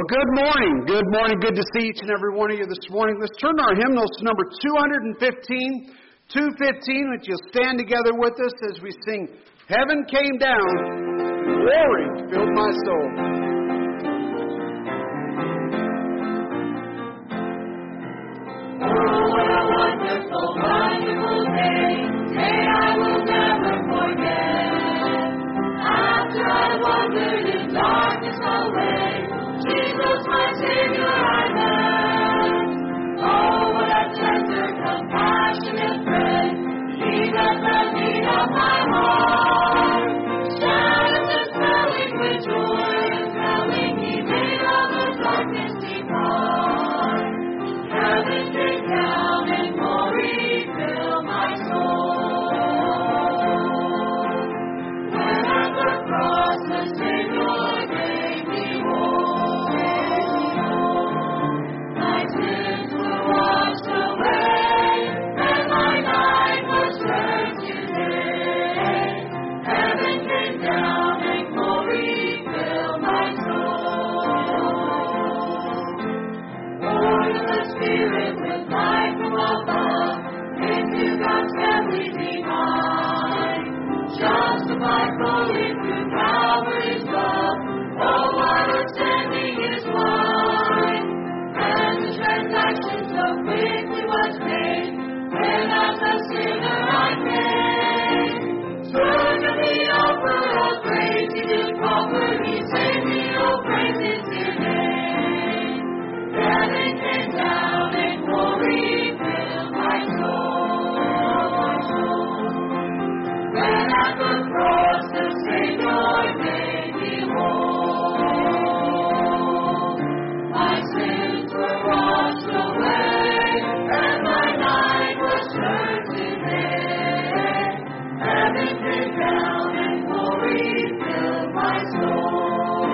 Well, good morning. Good morning. Good to see each and every one of you this morning. Let's turn our hymnals to number 215. 215, which you'll stand together with us as we sing, Heaven Came Down, Glory Filled My Soul. Oh, what a wonderful, wonderful day I will never forget. After I wandered in darkness away, Jesus, my Savior, I met. Oh, what a tender, compassionate friend, He met the need of my heart. Shadows dispelling with joy and telling, He made all the darkness depart. Heaven came down and glory filled my soul. When at the cross the Savior gave me hope, my sins were washed away, and my night was turned to day. Heaven came down and glory filled my soul. Born of the Spirit with life from above, into God's family divine, justified fully through Calvary's love. Oh, what a standing is mine! And the transaction so quickly was made, when as a sinner I came. Took of the offer of grace He did proffer, He saved me, oh praise His dear name. Heaven came down and glory filled my soul. When at the cross the Savior gave me hope, my sins were washed away, and my night was turned to day. Heaven came down and glory filled my soul.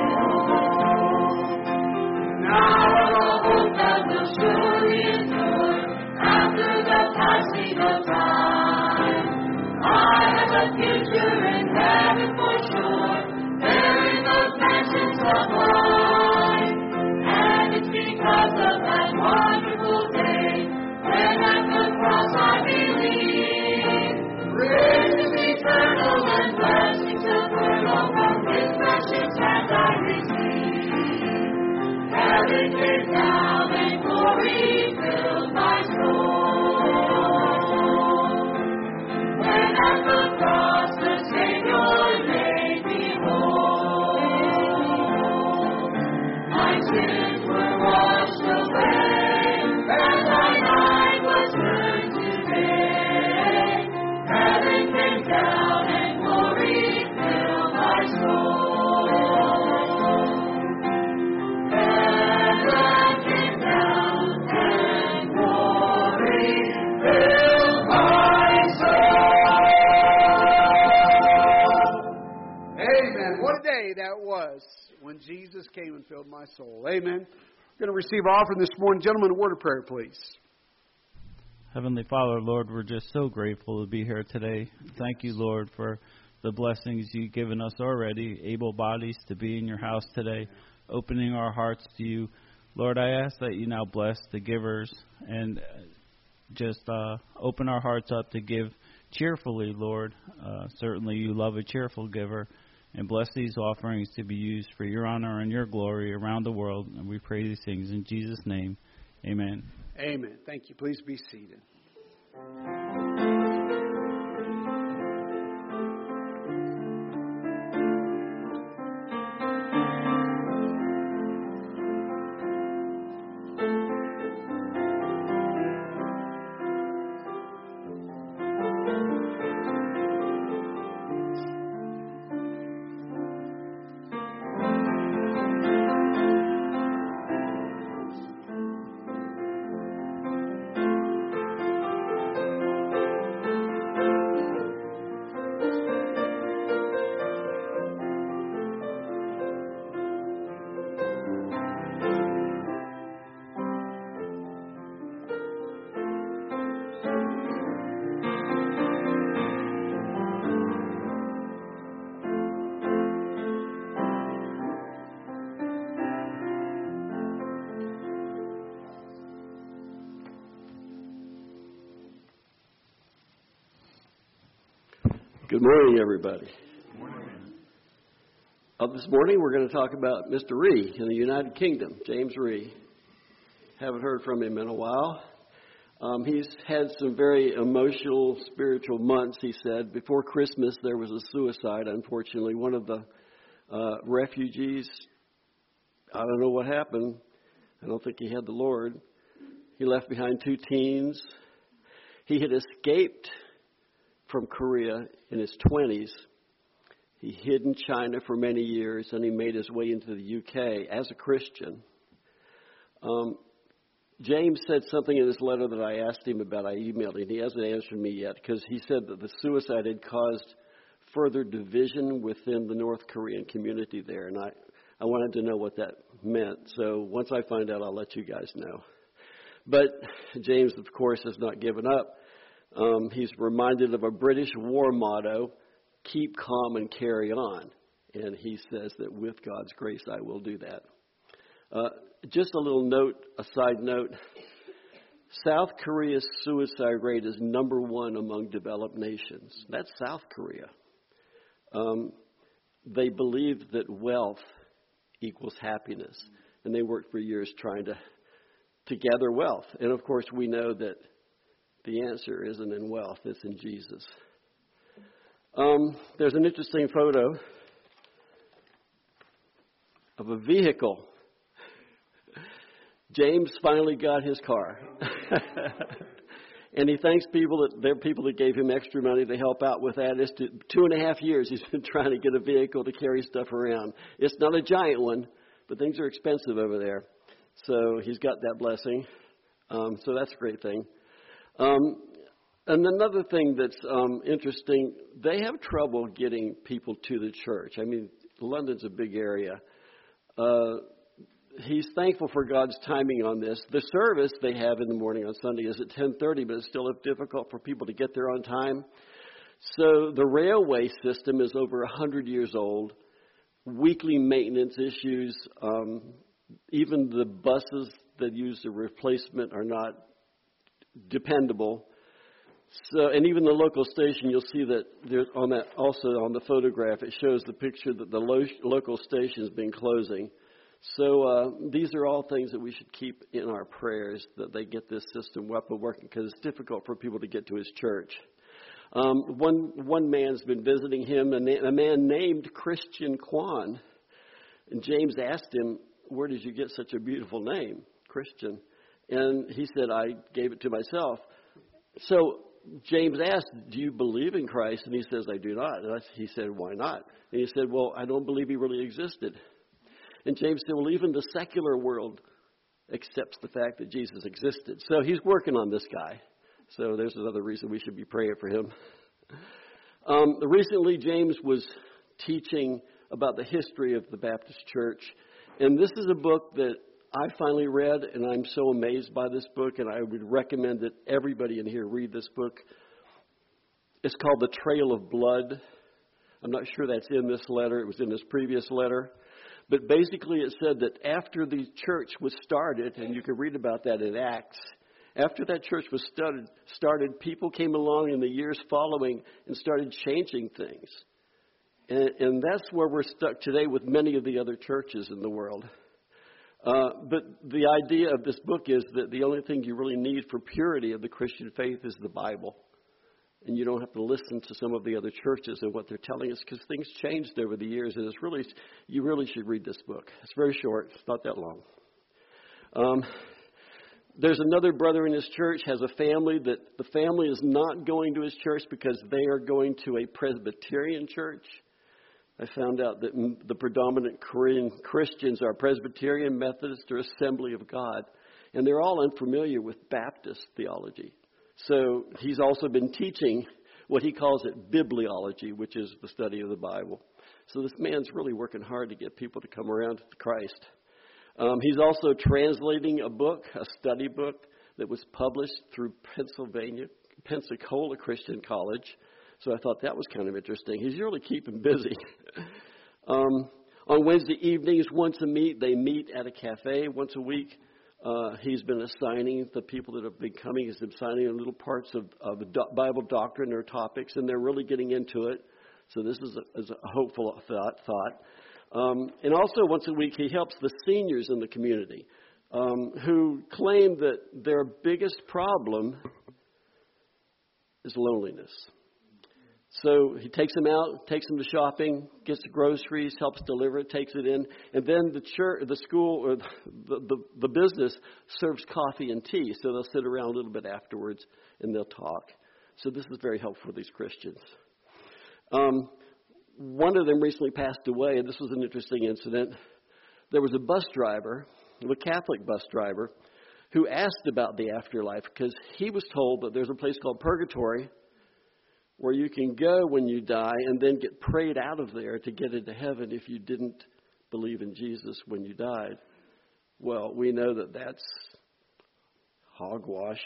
Now the hope that will surely endure after the passing of time. I have a future in heaven for sure, there in those mansions of light. And it's because of that wonderful day, when at the cross I believe, riches eternal and blessings eternal from His precious hand I receive. Heaven came down and glory filled my soul. When at the cross the Savior made me whole, my sins were washed away, and my night was turned to day. Heaven came down and glory filled my soul. Heaven came down and glory filled my soul. Amen. What a day that was when Jesus came and filled my soul. Amen. We're going to receive our offering this morning. Gentlemen, a word of prayer, please. Heavenly Father, Lord, we're just so grateful to be here today. Thank you, Lord, for the blessings you've given us already, able bodies to be in your house today, opening our hearts to you. Lord, I ask that you now bless the givers and just open our hearts up to give cheerfully, Lord. Certainly you love a cheerful giver. And bless these offerings to be used for your honor and your glory around the world. And we pray these things in Jesus' name. Amen. Amen. Thank you. Please be seated. Good morning, everybody. Good morning. This morning we're going to talk about Mr. Rhee in the United Kingdom, James Rhee. Haven't heard from him in a while. He's had some very emotional, spiritual months, he said. Before Christmas, there was a suicide, unfortunately. One of the refugees, I don't know what happened. I don't think he had the Lord. He left behind 2 teens. He had escaped from Korea in his 20s. He hid in China for many years, and he made his way into the UK as a Christian. James said something in his letter that I asked him about. I emailed him. He hasn't answered me yet because he said that the suicide had caused further division within the North Korean community there, and I wanted to know what that meant. So once I find out, I'll let you guys know. But James, of course, has not given up. He's reminded of a British war motto, keep calm and carry on. And he says that with God's grace, I will do that. Just a little note, a side note. South Korea's suicide rate is number 1 among developed nations. That's South Korea. They believe that wealth equals happiness. And they worked for years trying to gather wealth. And, of course, we know that the answer isn't in wealth. It's in Jesus. There's an interesting photo of a vehicle. James finally got his car. And he thanks people that gave him extra money to help out with that. It's 2.5 years he's been trying to get a vehicle to carry stuff around. It's not a giant one, but things are expensive over there. So he's got that blessing. So that's a great thing. And another thing that's interesting, they have trouble getting people to the church. I mean, London's a big area. He's thankful for God's timing on this. The service they have in the morning on Sunday is at 10:30, but it's still difficult for people to get there on time. So the railway system is over 100 years old. Weekly maintenance issues. Even the buses that use the replacement are not dependable. So, and even the local station, you'll see that there's on that also on the photograph, it shows the picture that the local station has been closing. So these are all things that we should keep in our prayers, that they get this system up and working, because it's difficult for people to get to his church. One man's been visiting him, a man named Christian Kwan. And James asked him, where did you get such a beautiful name, Christian? And he said, I gave it to myself. So James asked, do you believe in Christ? And he says, I do not. And he said, why not? And he said, well, I don't believe he really existed. And James said, well, even the secular world accepts the fact that Jesus existed. So he's working on this guy. So there's another reason we should be praying for him. Recently, James was teaching about the history of the Baptist Church. And this is a book that I finally read, and I'm so amazed by this book, and I would recommend that everybody in here read this book. It's called The Trail of Blood. I'm not sure that's in this letter. It was in his previous letter. But basically it said that after the church was started, and you can read about that in Acts, after that church was started, people came along in the years following and started changing things. And that's where we're stuck today with many of the other churches in the world. But the idea of this book is that the only thing you really need for purity of the Christian faith is the Bible. And you don't have to listen to some of the other churches and what they're telling us, because things changed over the years. And you really should read this book. It's very short. It's not that long. There's another brother in his church, has a family that the family is not going to his church because they are going to a Presbyterian church. I found out that the predominant Korean Christians are Presbyterian, Methodist, or Assembly of God. And they're all unfamiliar with Baptist theology. So he's also been teaching what he calls it bibliology, which is the study of the Bible. So this man's really working hard to get people to come around to Christ. He's also translating a book, a study book, that was published through Pensacola Christian College. So I thought that was kind of interesting. He's really keeping busy. On Wednesday evenings, they meet at a cafe once a week. He's been assigning the people that have been coming, he's been assigning little parts of the Bible doctrine or topics, and they're really getting into it. So this is a hopeful thought. And also once a week, he helps the seniors in the community who claim that their biggest problem is loneliness. So he takes them out, takes them to shopping, gets the groceries, helps deliver it, takes it in, and then the church, the school, or the business serves coffee and tea. So they'll sit around a little bit afterwards and they'll talk. So this is very helpful for these Christians. One of them recently passed away, and this was an interesting incident. There was a bus driver, a Catholic bus driver, who asked about the afterlife because he was told that there's a place called purgatory where you can go when you die and then get prayed out of there to get into heaven if you didn't believe in Jesus when you died. Well, we know that that's hogwash.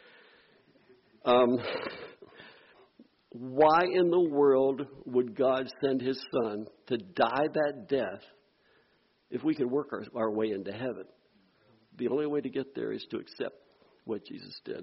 Why in the world would God send his son to die that death if we could work our way into heaven? The only way to get there is to accept what Jesus did.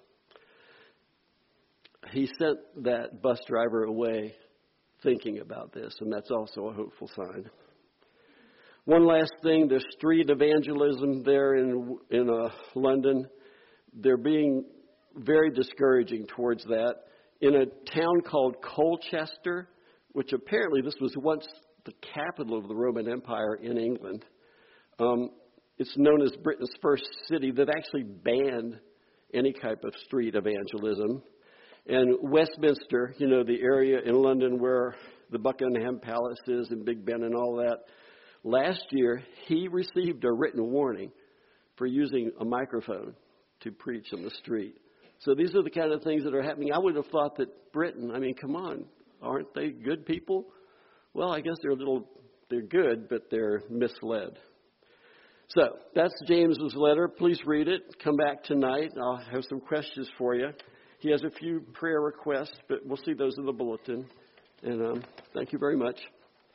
He sent that bus driver away thinking about this, and that's also a hopeful sign. One last thing, there's street evangelism there in London. They're being very discouraging towards that. In a town called Colchester, which apparently this was once the capital of the Roman Empire in England, it's known as Britain's first city that actually banned any type of street evangelism. And Westminster, the area in London where the Buckingham Palace is and Big Ben and all that, last year he received a written warning for using a microphone to preach on the street. So these are the kind of things that are happening. I would have thought that Britain, come on, aren't they good people? Well, I guess they're good, but they're misled. So that's James's letter. Please read it. Come back tonight. I'll have some questions for you. He has a few prayer requests, but we'll see those in the bulletin. And thank you very much.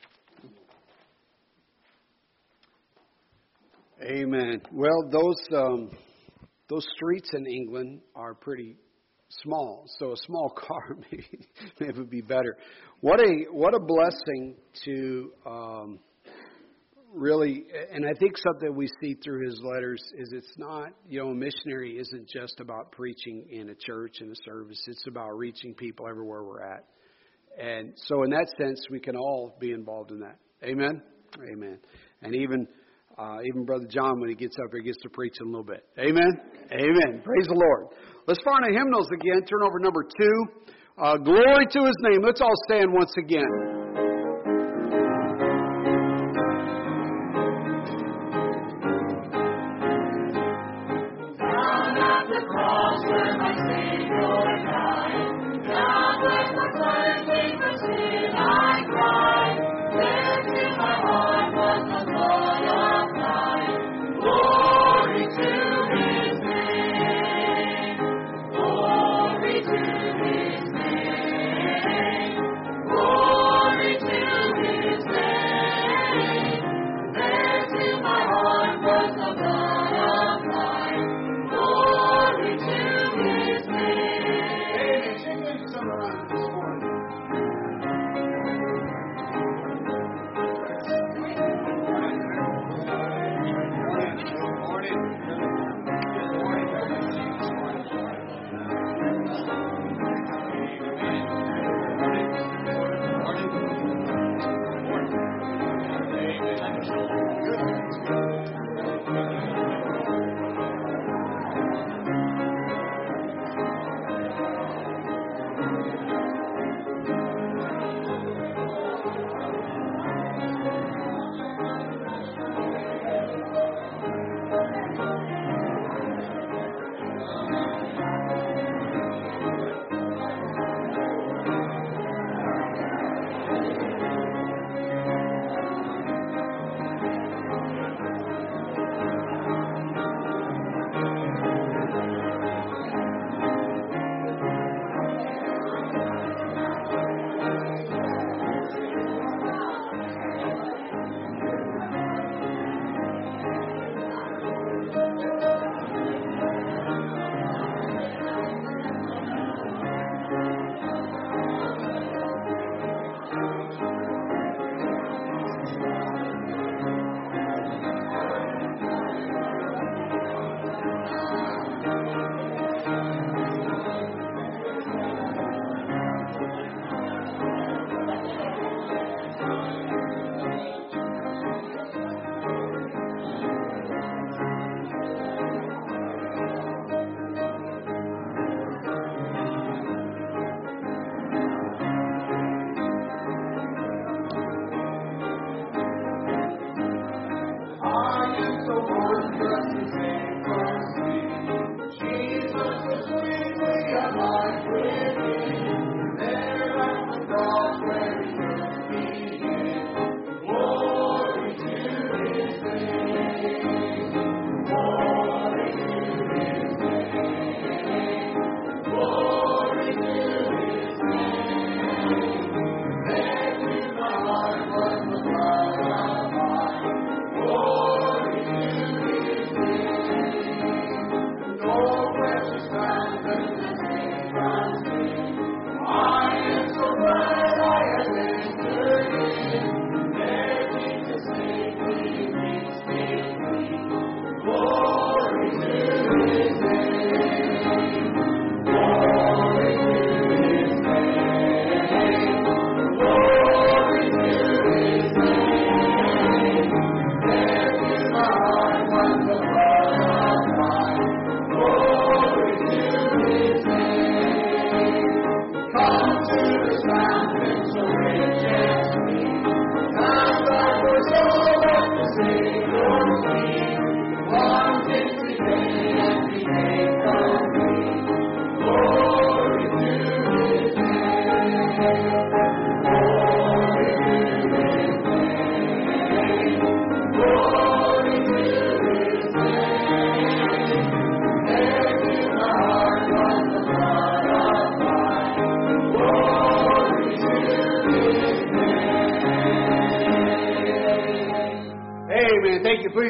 Amen. Well, those streets in England are pretty small, so a small car maybe would be better. What a blessing to really, and I think something we see through his letters is it's not, a missionary isn't just about preaching in a church, in a service. It's about reaching people everywhere we're at. And so in that sense, we can all be involved in that. Amen? Amen. And even Brother John, when he gets up here, gets to preach in a little bit. Amen? Amen. Praise the Lord. Let's find our hymnals again. Turn over number 2. Glory to his name. Let's all stand once again. Glory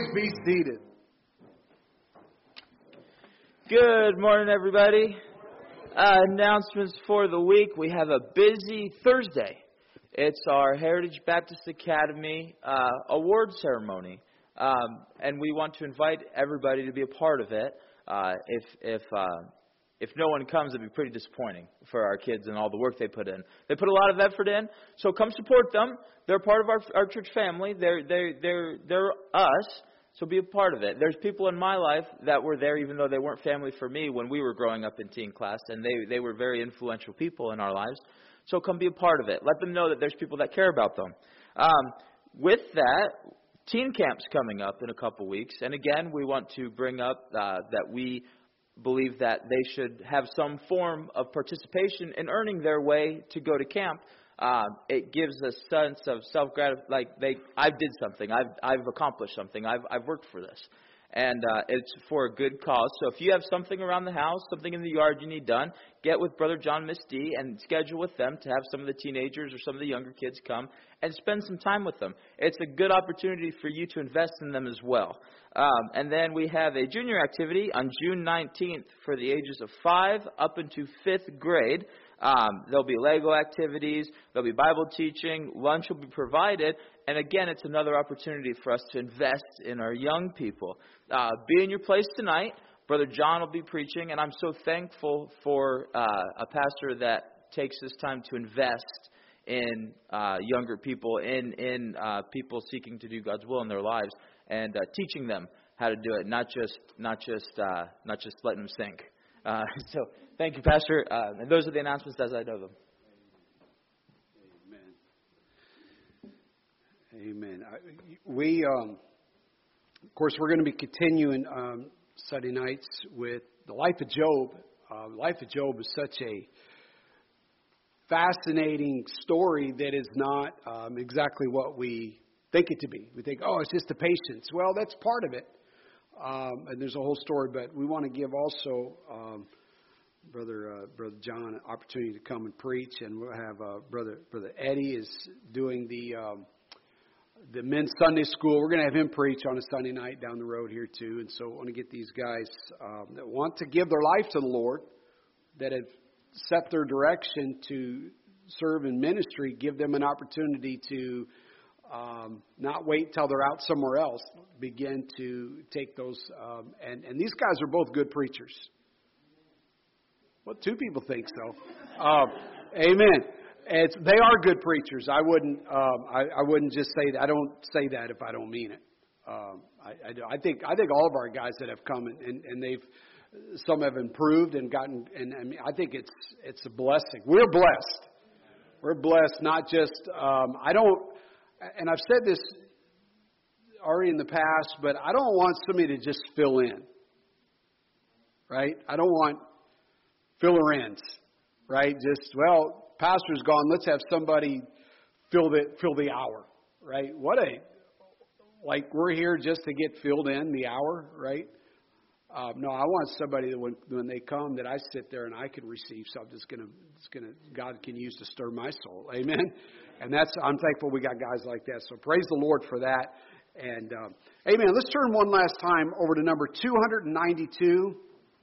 be seated. Good morning, everybody. Announcements for the week. We have a busy Thursday. It's our Heritage Baptist Academy award ceremony, and we want to invite everybody to be a part of it. If no one comes, it'd be pretty disappointing for our kids and all the work they put in. They put a lot of effort in, so come support them. They're part of our church family. They're us. So be a part of it. There's people in my life that were there even though they weren't family for me when we were growing up in teen class, and they were very influential people in our lives. So come be a part of it. Let them know that there's people that care about them. With that, teen camp's coming up in a couple weeks. And again, we want to bring up that we believe that they should have some form of participation in earning their way to go to camp. It gives a sense of self-gratification, like I did something, I've accomplished something, I've worked for this, and it's for a good cause. So if you have something around the house, something in the yard you need done, get with Brother John, Miss Dee, and schedule with them to have some of the teenagers or some of the younger kids come and spend some time with them. It's a good opportunity for you to invest in them as well. And then we have a junior activity on June 19th for the ages of 5 up into 5th grade. There'll be Lego activities, there'll be Bible teaching, lunch will be provided, and again, it's another opportunity for us to invest in our young people. Be in your place tonight. Brother John will be preaching, and I'm so thankful for a pastor that takes this time to invest in younger people, in people seeking to do God's will in their lives, and teaching them how to do it, not just letting them think. So thank you, Pastor. And those are the announcements as I know them. Amen. We, of course, we're going to be continuing Sunday nights with the life of Job. The life of Job is such a fascinating story that is not exactly what we think it to be. We think, oh, it's just the patience. Well, that's part of it. And there's a whole story, but we want to give also Brother John an opportunity to come and preach, and we'll have Brother Eddie is doing the men's Sunday school. We're going to have him preach on a Sunday night down the road here too, and so I want to get these guys that want to give their life to the Lord, that have set their direction to serve in ministry, give them an opportunity to not wait till they're out somewhere else. Begin to take those, and these guys are both good preachers. Well, 2 people think so. Amen. They are good preachers. I wouldn't just say that. I don't say that if I don't mean it. I think all of our guys that have come and some have improved and gotten, and I mean, I think it's a blessing. We're blessed. We're blessed. Not just and I've said this already in the past, but I don't want somebody to just fill in, right? I don't want filler-ins, right? Just, well, pastor's gone, let's have somebody fill the hour, right? Like we're here just to get filled in the hour, right? No, I want somebody that when they come that I sit there and I can receive something God can use to stir my soul. Amen. And I'm thankful we got guys like that. So praise the Lord for that. And amen. Let's turn one last time over to number 292.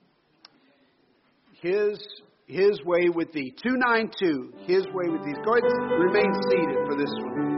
His way with thee. 292. His way with thee. Go ahead and remain seated for this one.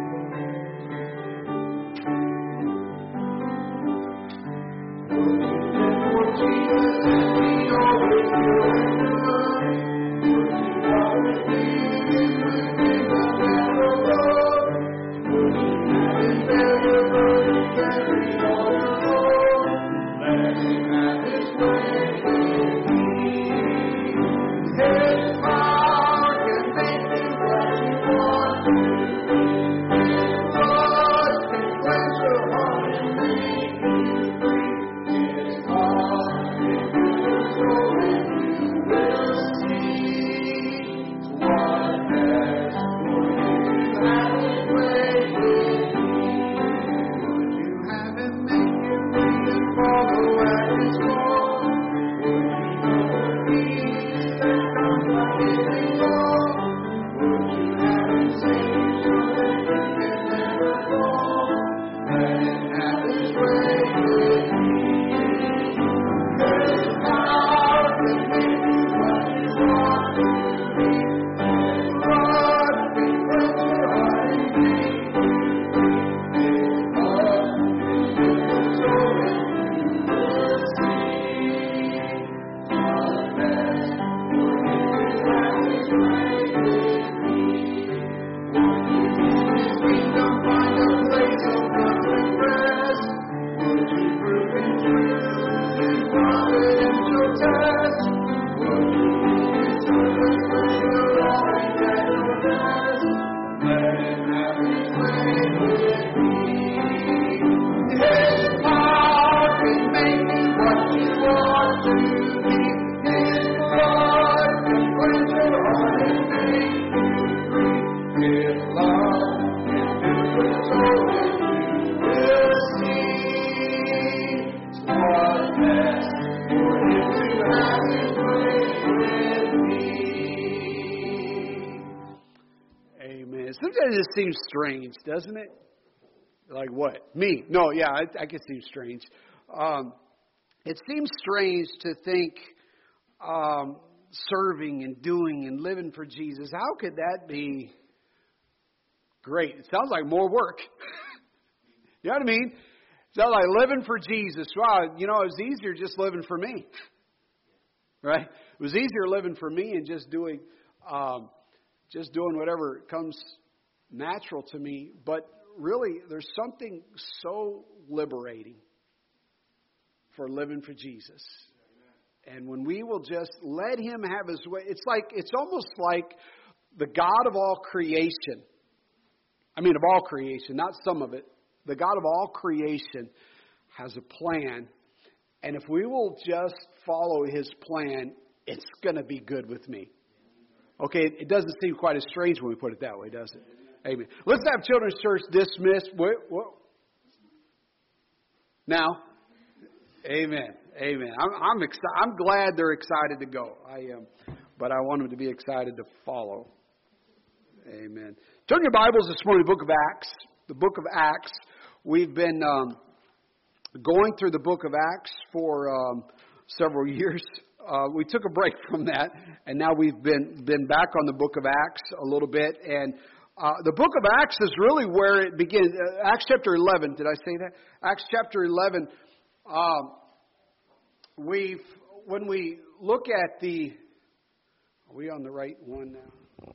His way. sometimes it seems strange, doesn't it? Like what? Me? No, yeah, I can seem strange. It seems strange to think serving and doing and living for Jesus. How could that be great? It sounds like more work. You know what I mean? It sounds like living for Jesus. Wow, it was easier just living for me. Right? It was easier living for me and just doing whatever comes natural to me. But really, there's something so liberating for living for Jesus. And when we will just let Him have His way, it's almost like the God of all creation. I mean, of all creation, not some of it. The God of all creation has a plan. And if we will just follow His plan, it's going to be good with me. Okay, it doesn't seem quite as strange when we put it that way, does it? Amen. Let's have Children's Church dismissed. What? Now, amen. Amen. I'm excited. I'm glad they're excited to go. I am, but I want them to be excited to follow. Amen. Turn your Bibles this morning to the book of Acts. The book of Acts. We've been going through the book of Acts for several years. We took a break from that, and now we've been back on the book of Acts a little bit. And the book of Acts is really where it begins. Acts chapter 11. Did I say that? Acts chapter 11. When we look at the, are we on the right one now?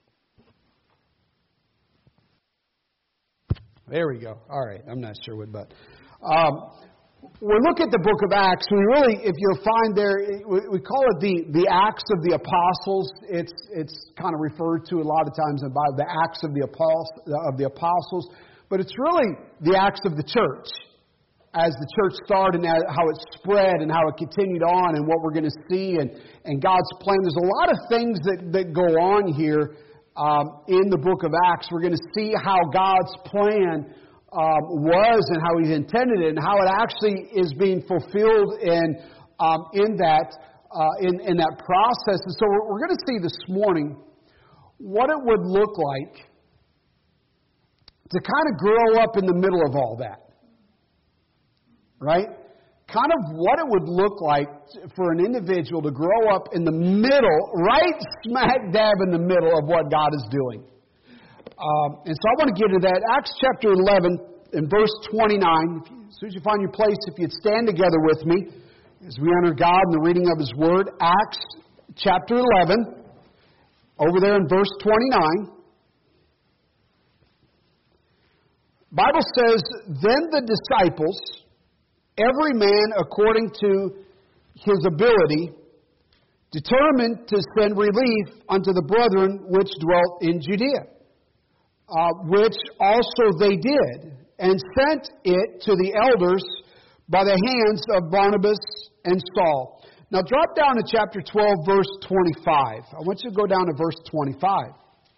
There we go. All right. I'm not sure what button. We look at the book of Acts. We really, if you'll find there, we call it the Acts of the Apostles. It's kind of referred to a lot of times in the Bible, the Acts of the Apostles. But it's really the Acts of the church. As the church started and how it spread and how it continued on and what we're going to see and God's plan. There's a lot of things that go on here in the book of Acts. We're going to see how God's plan was and how He's intended it and how it actually is being fulfilled in that process. And so we're going to see this morning what it would look like to kind of grow up in the middle of all that. Right? Kind of what it would look like for an individual to grow up in the middle, right smack dab in the middle of what God is doing. And so I want to get to that. Acts chapter 11 and verse 29. As soon as you find your place, if you'd stand together with me as we honor God in the reading of His Word. Acts chapter 11, over there in verse 29. Bible says, then the disciples, every man according to his ability, determined to send relief unto the brethren which dwelt in Judea, which also they did, and sent it to the elders by the hands of Barnabas and Saul. Now drop down to chapter 12, verse 25. I want you to go down to verse 25.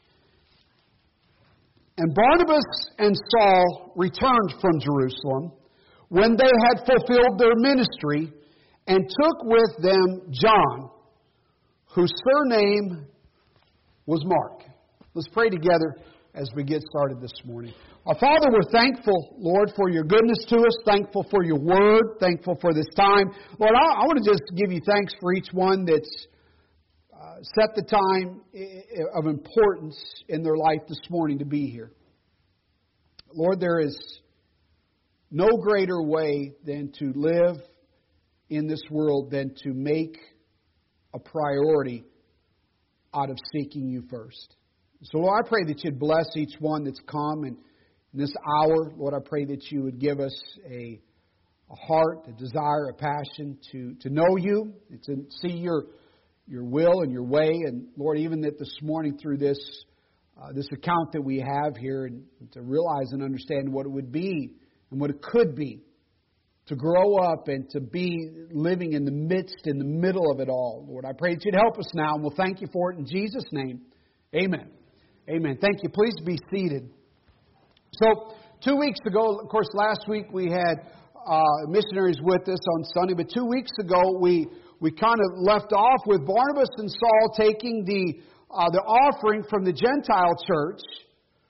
And Barnabas and Saul returned from Jerusalem when they had fulfilled their ministry, and took with them John, whose surname was Mark. Let's pray together as we get started this morning. Our Father, we're thankful, Lord, for your goodness to us, thankful for your word, thankful for this time. Lord, I want to just give you thanks for each one that's set the time of importance in their life this morning to be here. Lord, there is no greater way than to live in this world than to make a priority out of seeking you first. So, Lord, I pray that you'd bless each one that's come in this hour. Lord, I pray that you would give us a heart, a desire, a passion to know you, and to see your will and your way. And, Lord, even that this morning through this account that we have here, and to realize and understand what it would be and what it could be to grow up and to be living in the middle of it all. Lord, I pray that you'd help us now, and we'll thank you for it in Jesus' name. Amen. Amen. Thank you. Please be seated. So, 2 weeks ago, of course, last week we had missionaries with us on Sunday, but 2 weeks ago we kind of left off with Barnabas and Saul taking the offering from the Gentile church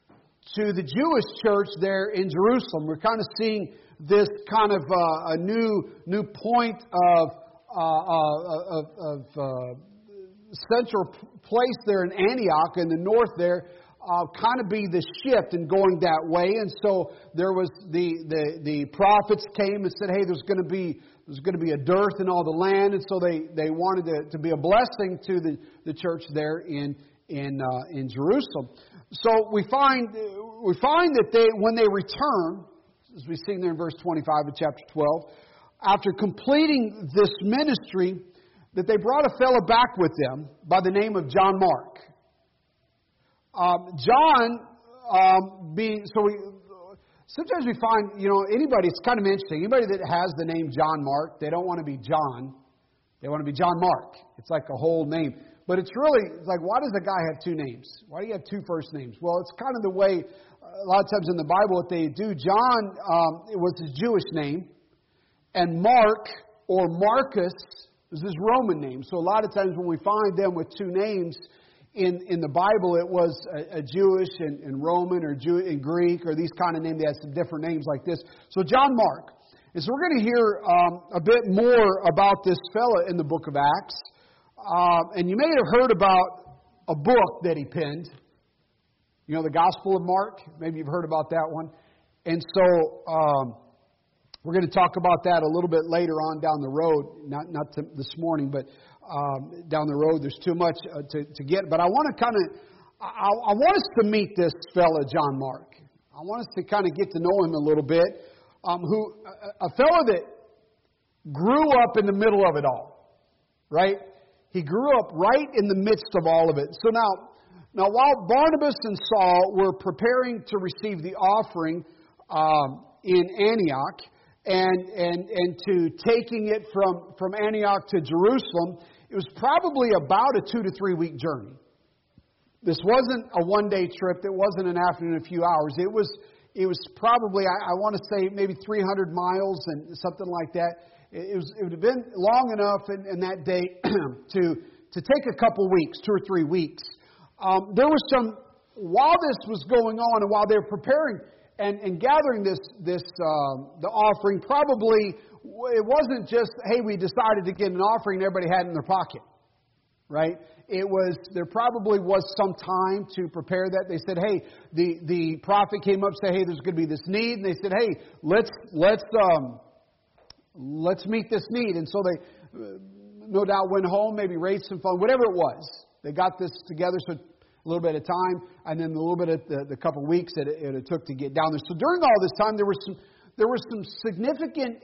to the Jewish church there in Jerusalem. We're kind of seeing this kind of a new point of central place there in Antioch in the north there, kind of be the shift in going that way. And so there was the prophets came and said, hey, there's going to be a dearth in all the land, and so they wanted to be a blessing to the church there in Jerusalem. So we find that when they return, as we see there in verse 25 of chapter 12, after completing this ministry, that they brought a fellow back with them by the name of John Mark. Sometimes we find, anybody, it's kind of interesting, anybody that has the name John Mark, they don't want to be John, they want to be John Mark. It's like a whole name. But it's like, why does a guy have two names? Why do you have two first names? Well, it's kind of the way, a lot of times in the Bible, what they do. John, it was his Jewish name, and Mark, or Marcus, is his Roman name. So a lot of times when we find them with two names, in the Bible, it was a Jewish and Roman or and Greek or these kind of names. They had some different names like this. So John Mark. And so we're going to hear a bit more about this fella in the book of Acts. And you may have heard about a book that he penned. The Gospel of Mark. Maybe you've heard about that one. And so we're going to talk about that a little bit later on down the road. Not this morning, but down the road. There's too much to get. But I want to I want us to meet this fella, John Mark. I want us to kind of get to know him a little bit. A fellow that grew up in the middle of it all, right? He grew up right in the midst of all of it. So now while Barnabas and Saul were preparing to receive the offering in Antioch and to taking it from Antioch to Jerusalem, it was probably about a 2 to 3 week journey. This wasn't a one-day trip. It wasn't an afternoon, a few hours. It was probably, I want to say, maybe 300 miles and something like that. It would have been long enough in that day to take a couple weeks, 2 or 3 weeks. There was while this was going on and while they were preparing and gathering the offering, probably it wasn't just, hey, we decided to get an offering and everybody had it in their pocket, right? There probably was some time to prepare that. They said, hey, the prophet came up and said, hey, there's going to be this need. And they said, hey, let's meet this need. And so they no doubt went home, maybe raised some funds, whatever it was. They got this together, so a little bit of time, and then a little bit of the couple of weeks that it took to get down there. So during all this time, there were some significant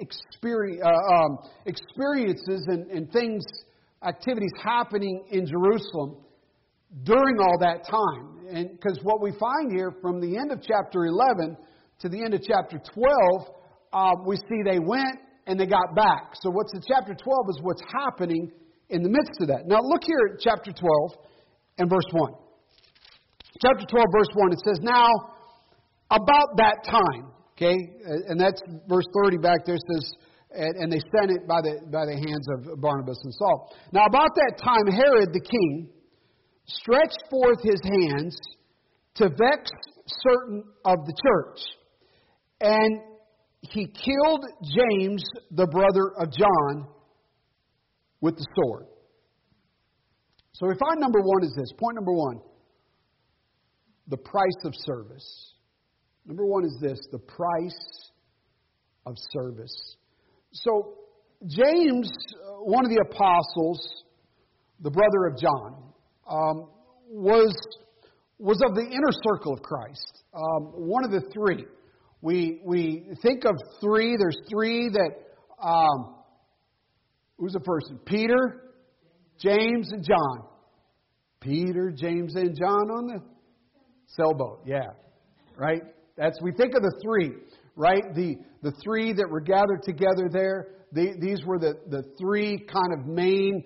experiences and things, activities happening in Jerusalem during all that time. And because what we find here from the end of chapter 11 to the end of chapter 12, we see they went and they got back. So what's in chapter 12 is what's happening in the midst of that. Now look here at chapter 12 and verse 1. Chapter 12, verse 1, it says, now, about that time, okay, and that's verse 30 back there, says, and they sent it by the hands of Barnabas and Saul. Now, about that time, Herod the king stretched forth his hands to vex certain of the church, and he killed James, the brother of John, with the sword. So we find number one is this. Point number one. The price of service. Number one is this, the price of service. So, James, one of the apostles, the brother of John, was of the inner circle of Christ. One of the three. We think of three. There's three that, who's the person? Peter, James, and John. Peter, James, and John on the sailboat, yeah, right? We think of the three, right? The three that were gathered together there. These were the three kind of main,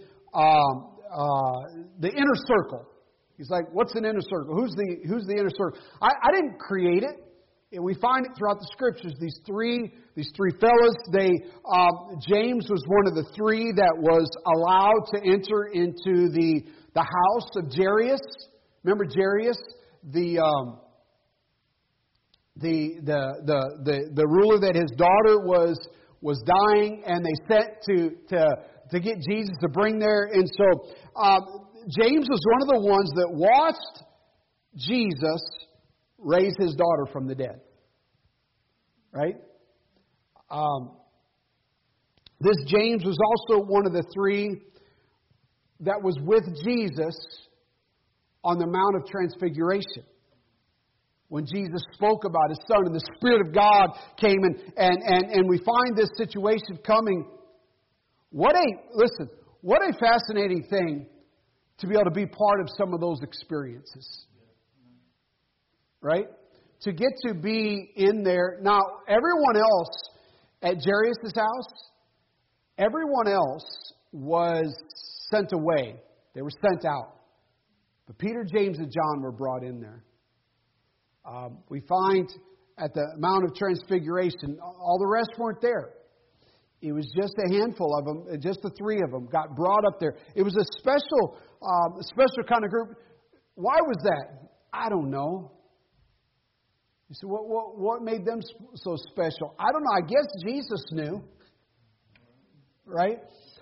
the inner circle. He's like, what's an inner circle? Who's the inner circle? I didn't create it. And we find it throughout the scriptures. These three fellas. James was one of the three that was allowed to enter into the house of Jairus. Remember Jairus? the ruler that his daughter was dying, and they sent to get Jesus to bring there. And so James was one of the ones that watched Jesus raise his daughter from the dead. Right? This James was also one of the three that was with Jesus on the Mount of Transfiguration. When Jesus spoke about His Son and the Spirit of God came and we find this situation coming. What a fascinating thing to be able to be part of some of those experiences. Right? To get to be in there. Now, everyone else at Jairus' house, everyone else was sent away. They were sent out. But Peter, James, and John were brought in there. We find at the Mount of Transfiguration, all the rest weren't there. It was just a handful of them, just the three of them got brought up there. It was a special kind of group. Why was that? I don't know. You say, what made them so special? I don't know. I guess Jesus knew. Right?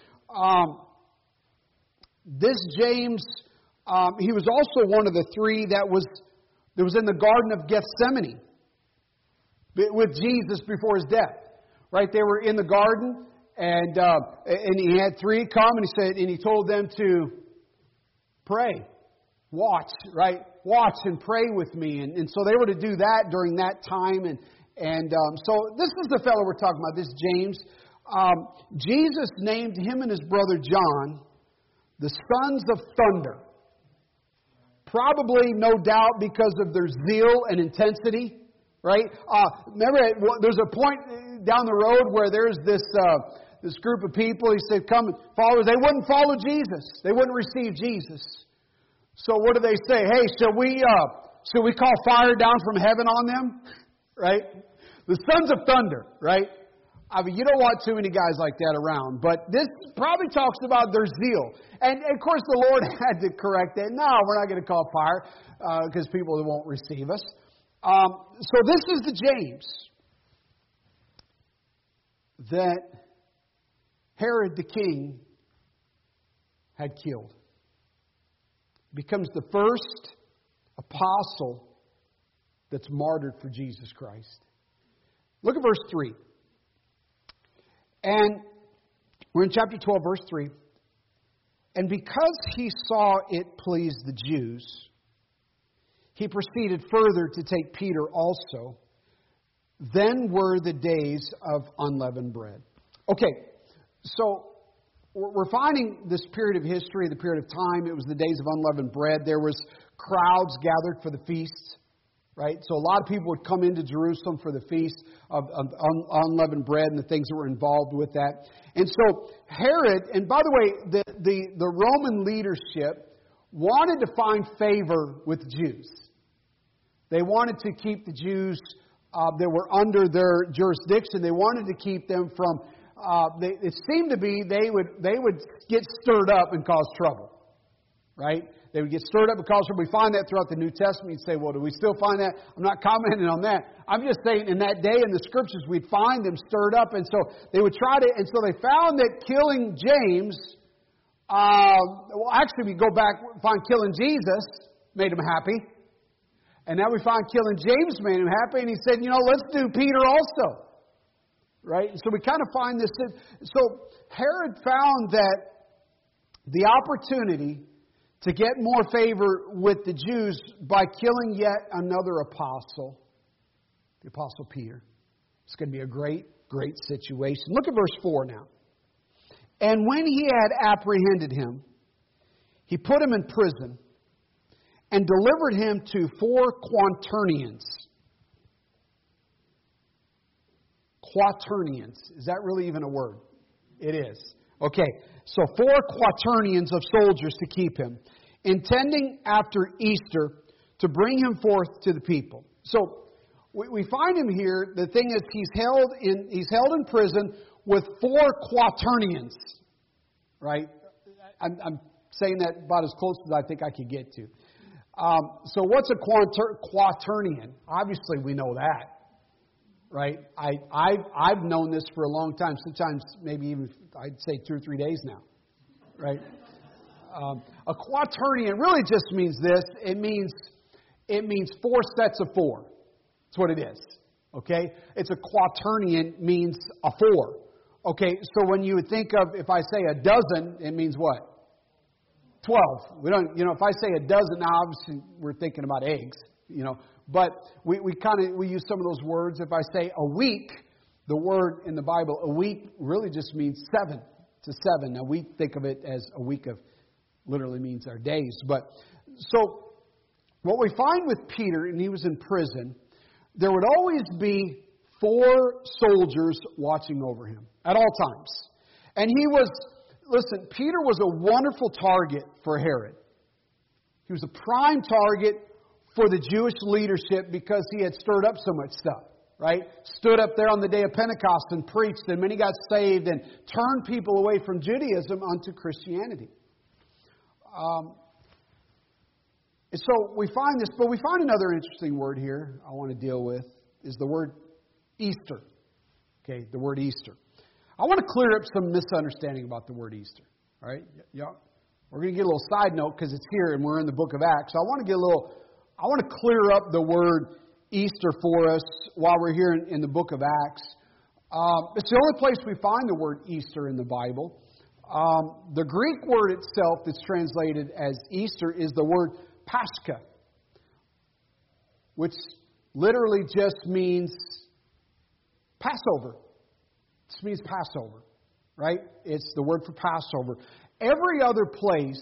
This James, he was also one of the three that was in the Garden of Gethsemane with Jesus before His death. Right? They were in the garden, and He had three come, and He told them to pray, watch, right? Watch and pray with me, and so they were to do that during that time, and so this is the fellow we're talking about, this James. Jesus named him and his brother John the sons of thunder. Probably, no doubt, because of their zeal and intensity, right? Remember, there's a point down the road where there's this group of people. He said, "Come and follow us." They wouldn't follow Jesus. They wouldn't receive Jesus. So what do they say? Hey, shall we call fire down from heaven on them? Right? The sons of thunder, right? I mean, you don't want too many guys like that around. But this probably talks about their zeal. And of course, the Lord had to correct that. No, we're not going to call fire because people won't receive us. So this is the James that Herod the king had killed. Becomes the first apostle that's martyred for Jesus Christ. Look at verse 3. And we're in chapter 12, verse 3. And because he saw it pleased the Jews, he proceeded further to take Peter also. Then were the days of unleavened bread. Okay, so we're finding this period of history, the period of time. It was the days of unleavened bread. There was crowds gathered for the feasts, right? So a lot of people would come into Jerusalem for the feast of unleavened bread and the things that were involved with that. And so Herod, and by the way, the Roman leadership wanted to find favor with the Jews. They wanted to keep the Jews that were under their jurisdiction. They wanted to keep them from. It seemed to be they would get stirred up and cause trouble, right? They would get stirred up and cause trouble. We find that throughout the New Testament. You'd say, well, do we still find that? I'm not commenting on that. I'm just saying in that day in the Scriptures, we'd find them stirred up. And so they would try to, and so they found that killing James, we go back, find killing Jesus made them happy. And now we find killing James made him happy. And he said, let's do Peter also. Right? And so we kind of find this. So Herod found that the opportunity to get more favor with the Jews by killing yet another apostle, the Apostle Peter. It's going to be a great, great situation. Look at verse 4 now. And when he had apprehended him, he put him in prison and delivered him to 4 quaternions. Quaternions. Is that really even a word? It is. Okay, so 4 quaternions of soldiers to keep him, intending after Easter to bring him forth to the people. So we find him here. The thing is, he's held in prison with 4 quaternions. Right? I'm saying that about as close as I think I could get to. So what's a quaternion? Obviously, we know that, right? I've known this for a long time. Sometimes, maybe even I'd say 2 or 3 days now, right? A quaternion really just means this. It means 4 sets of 4. That's what it is. Okay, it's a quaternion means a 4. Okay, so when you would think of, if I say a dozen, it means what? 12. We don't, if I say a dozen, now obviously we're thinking about eggs, but we use some of those words. If I say a week, the word in the Bible, a week really just means 7 to 7. Now we think of it as a week of, literally means our days. But so what we find with Peter, and he was in prison, there would always be 4 soldiers watching over him at all times. And Peter was a wonderful target for Herod. He was a prime target for the Jewish leadership because he had stirred up so much stuff, right? Stood up there on the day of Pentecost and preached, and many got saved and turned people away from Judaism unto Christianity. So we find this, but we find another interesting word here I want to deal with is the word Easter. Okay, the word Easter. I want to clear up some misunderstanding about the word Easter. All right, yeah. We're going to get a little side note because it's here and we're in the book of Acts. So I want to clear up the word Easter for us while we're here in the book of Acts. It's the only place we find the word Easter in the Bible. The Greek word itself that's translated as Easter is the word Pascha, which literally just means Passover. It means Passover, right? It's the word for Passover. Every other place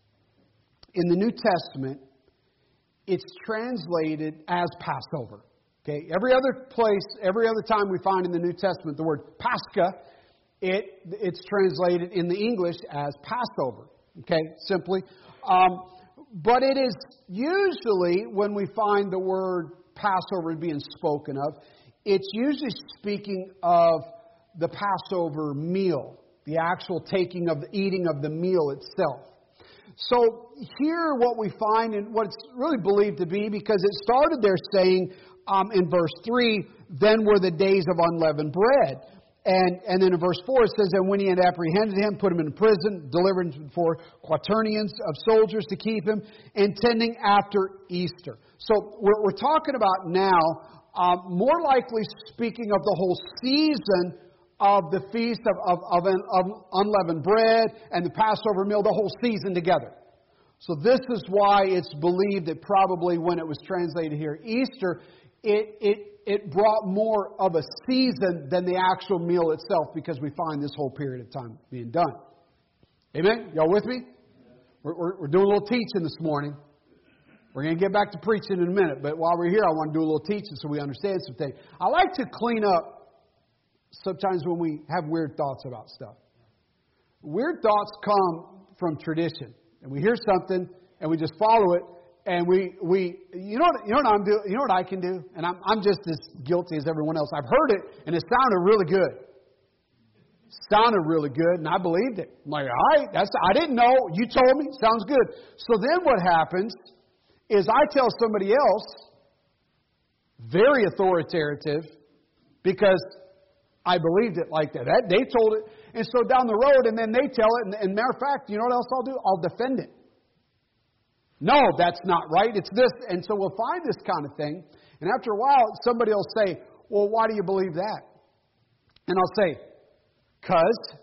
in the New Testament, it's translated as Passover. Okay, every other place, every other time we find in the New Testament the word Pascha, it's translated in the English as Passover. Okay, simply. But it is usually, when we find the word Passover being spoken of, it's usually speaking of the Passover meal, the actual eating of the meal itself. So here what we find, and what it's really believed to be, because it started there saying in verse 3, then were the days of unleavened bread. And then in verse 4 it says, and when he had apprehended him, put him in prison, delivered him before quaternions of soldiers to keep him, intending after Easter. So we're talking about now, more likely speaking of the whole season of the feast of unleavened bread and the Passover meal, the whole season together. So this is why it's believed that probably when it was translated here, Easter, it brought more of a season than the actual meal itself, because we find this whole period of time being done. Amen? Y'all with me? We're doing a little teaching this morning. We're going to get back to preaching in a minute, but while we're here, I want to do a little teaching so we understand some things. I like to clean up sometimes when we have weird thoughts about stuff. Weird thoughts come from tradition, and we hear something and we just follow it. And you know what I'm doing? You know what I can do? And I'm just as guilty as everyone else. I've heard it, and it sounded really good. Sounded really good, and I believed it. I'm like, all right, I didn't know. You told me. Sounds good. So then what happens is I tell somebody else, very authoritative, because I believed it like that. They told it. And so down the road, and then they tell it. And matter of fact, you know what else I'll do? I'll defend it. No, that's not right. It's this. And so we'll find this kind of thing. And after a while, somebody will say, well, why do you believe that? And I'll say, 'cause.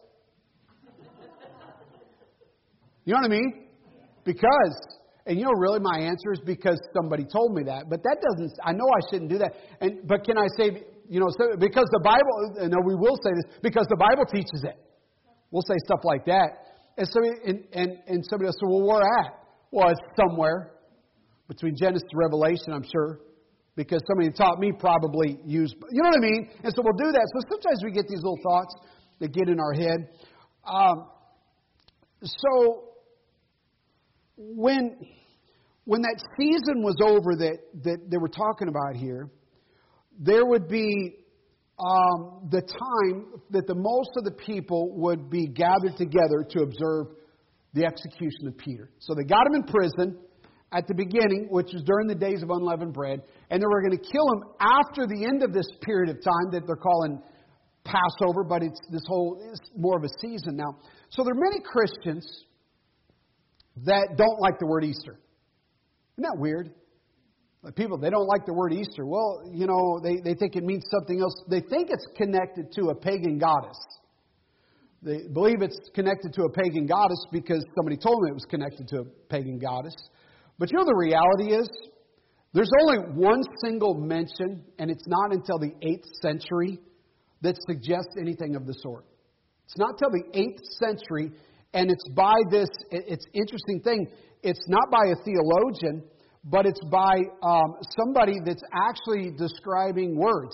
You know what I mean? Because. And you know, really my answer is because somebody told me that. But that doesn't, I know I shouldn't do that. But can I say, because the Bible, no, we will say this, because the Bible teaches it. We'll say stuff like that. And somebody will say, well, where at? Well, it's somewhere between Genesis and Revelation, I'm sure, because somebody taught me probably used, you know what I mean? And so we'll do that. So sometimes we get these little thoughts that get in our head. So when that season was over that they were talking about here, there would be the time that the most of the people would be gathered together to observe the execution of Peter. So they got him in prison, at the beginning, which is during the days of unleavened bread, and they were going to kill him after the end of this period of time that they're calling Passover, but it's more of a season now. So there are many Christians that don't like the word Easter. Isn't that weird? Like people, they don't like the word Easter. Well, they think it means something else. They think it's connected to a pagan goddess. They believe it's connected to a pagan goddess because somebody told them it was connected to a pagan goddess. But the reality is, there's only one single mention, and it's not until the 8th century that suggests anything of the sort. It's not till the 8th century, and it's by this, it's interesting thing, it's not by a theologian, but it's by somebody that's actually describing words.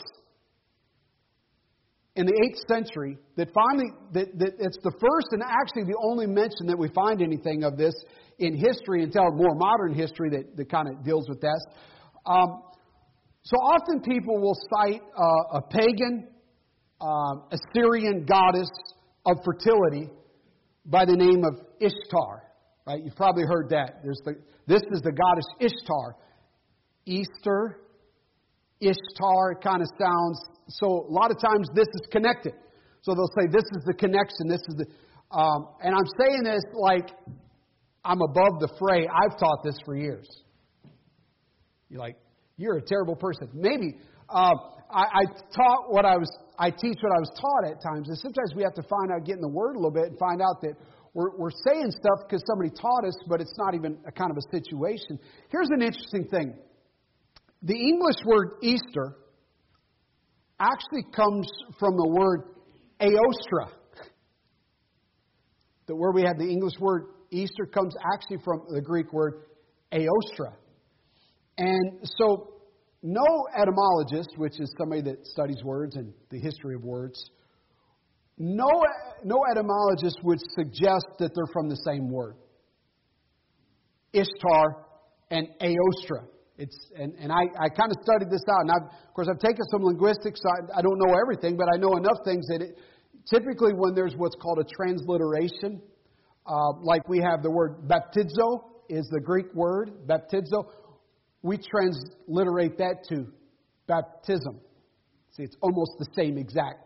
In the 8th century, that it's the first and actually the only mention that we find anything of this in history until more modern history that kind of deals with this. So often people will cite a pagan, Assyrian goddess of fertility by the name of Ishtar. Right? You've probably heard that. This is the goddess Ishtar. Easter, Ishtar, it kind of sounds. So a lot of times this is connected. So they'll say this is the connection. This is the. And I'm saying this like I'm above the fray. I've taught this for years. You're like, you're a terrible person. Maybe I taught what I was. I teach what I was taught at times. And sometimes we have to find out, get in the Word a little bit, and find out that we're saying stuff because somebody taught us, but it's not even a kind of a situation. Here's an interesting thing. The English word Easter actually comes from the word Aostra. Where we have the English word Easter comes actually from the Greek word Aostra. And so no etymologist, which is somebody that studies words and the history of words, no etymologist would suggest that they're from the same word. Ishtar and Aostra. And I kind of studied this out. And of course, I've taken some linguistics. So I don't know everything, but I know enough things that typically when there's what's called a transliteration, like we have the word baptizo is the Greek word, baptizo. We transliterate that to baptism. See, it's almost the same exact.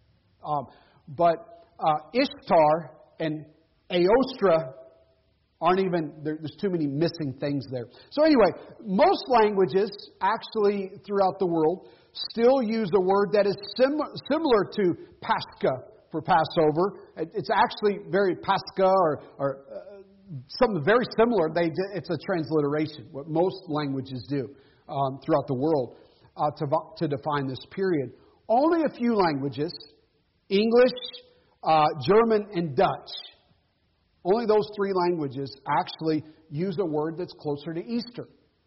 But Ishtar and Aostra aren't even, there's too many missing things there. So anyway, most languages actually throughout the world still use a word that is similar to Pascha for Passover. It's actually very Pascha or something very similar. It's a transliteration, what most languages do throughout the world to define this period. Only a few languages, English, German, and Dutch, only those three languages actually use a word that's closer to Easter.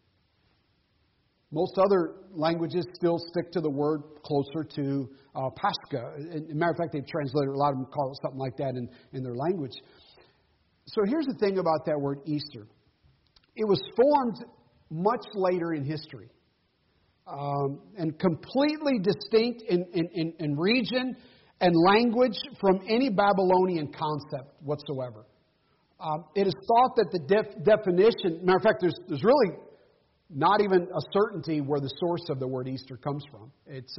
Most other languages still stick to the word closer to Pascha. As a matter of fact, they've translated, a lot of them call it something like that in their language. So here's the thing about that word Easter. It was formed much later in history and completely distinct in region and language from any Babylonian concept whatsoever. It is thought that the definition, matter of fact, there's really not even a certainty where the source of the word Easter comes from. It's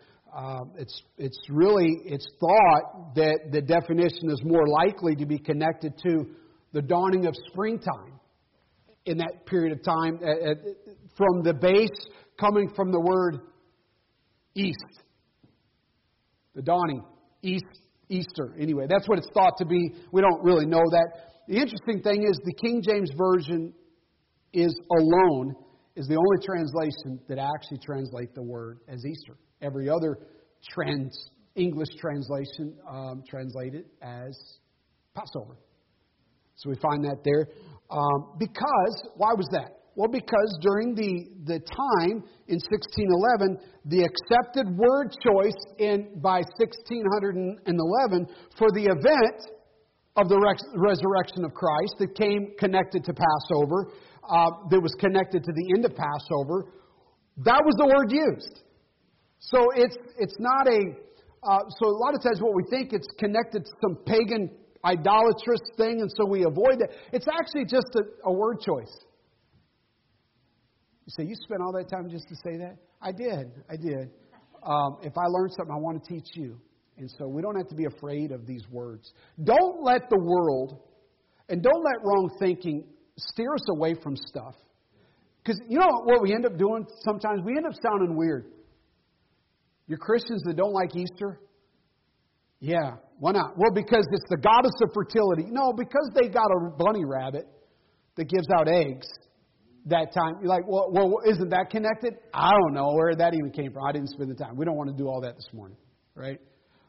thought that the definition is more likely to be connected to the dawning of springtime in that period of time, from the base coming from the word east. The dawning, Easter. Anyway, that's what it's thought to be. We don't really know that. The interesting thing is the King James Version is the only translation that actually translates the word as Easter. Every other English translation translate it as Passover. So we find that there. Why was that? Well, because during the time in 1611, the accepted word choice by 1611 for the event of the resurrection of Christ that came connected to Passover, that was connected to the end of Passover, that was the word used. So it's not so a lot of times what we think it's connected to some pagan idolatrous thing, and so we avoid that. It's actually just a word choice. You say, you spent all that time just to say that? I did. If I learned something, I want to teach you. And so we don't have to be afraid of these words. Don't let the world and don't let wrong thinking steer us away from stuff. Because you know what we end up doing sometimes? We end up sounding weird. You're Christians that don't like Easter? Yeah, why not? Well, because it's the goddess of fertility. No, because they got a bunny rabbit that gives out eggs that time. You're like, well, isn't that connected? I don't know where that even came from. I didn't spend the time. We don't want to do all that this morning, right?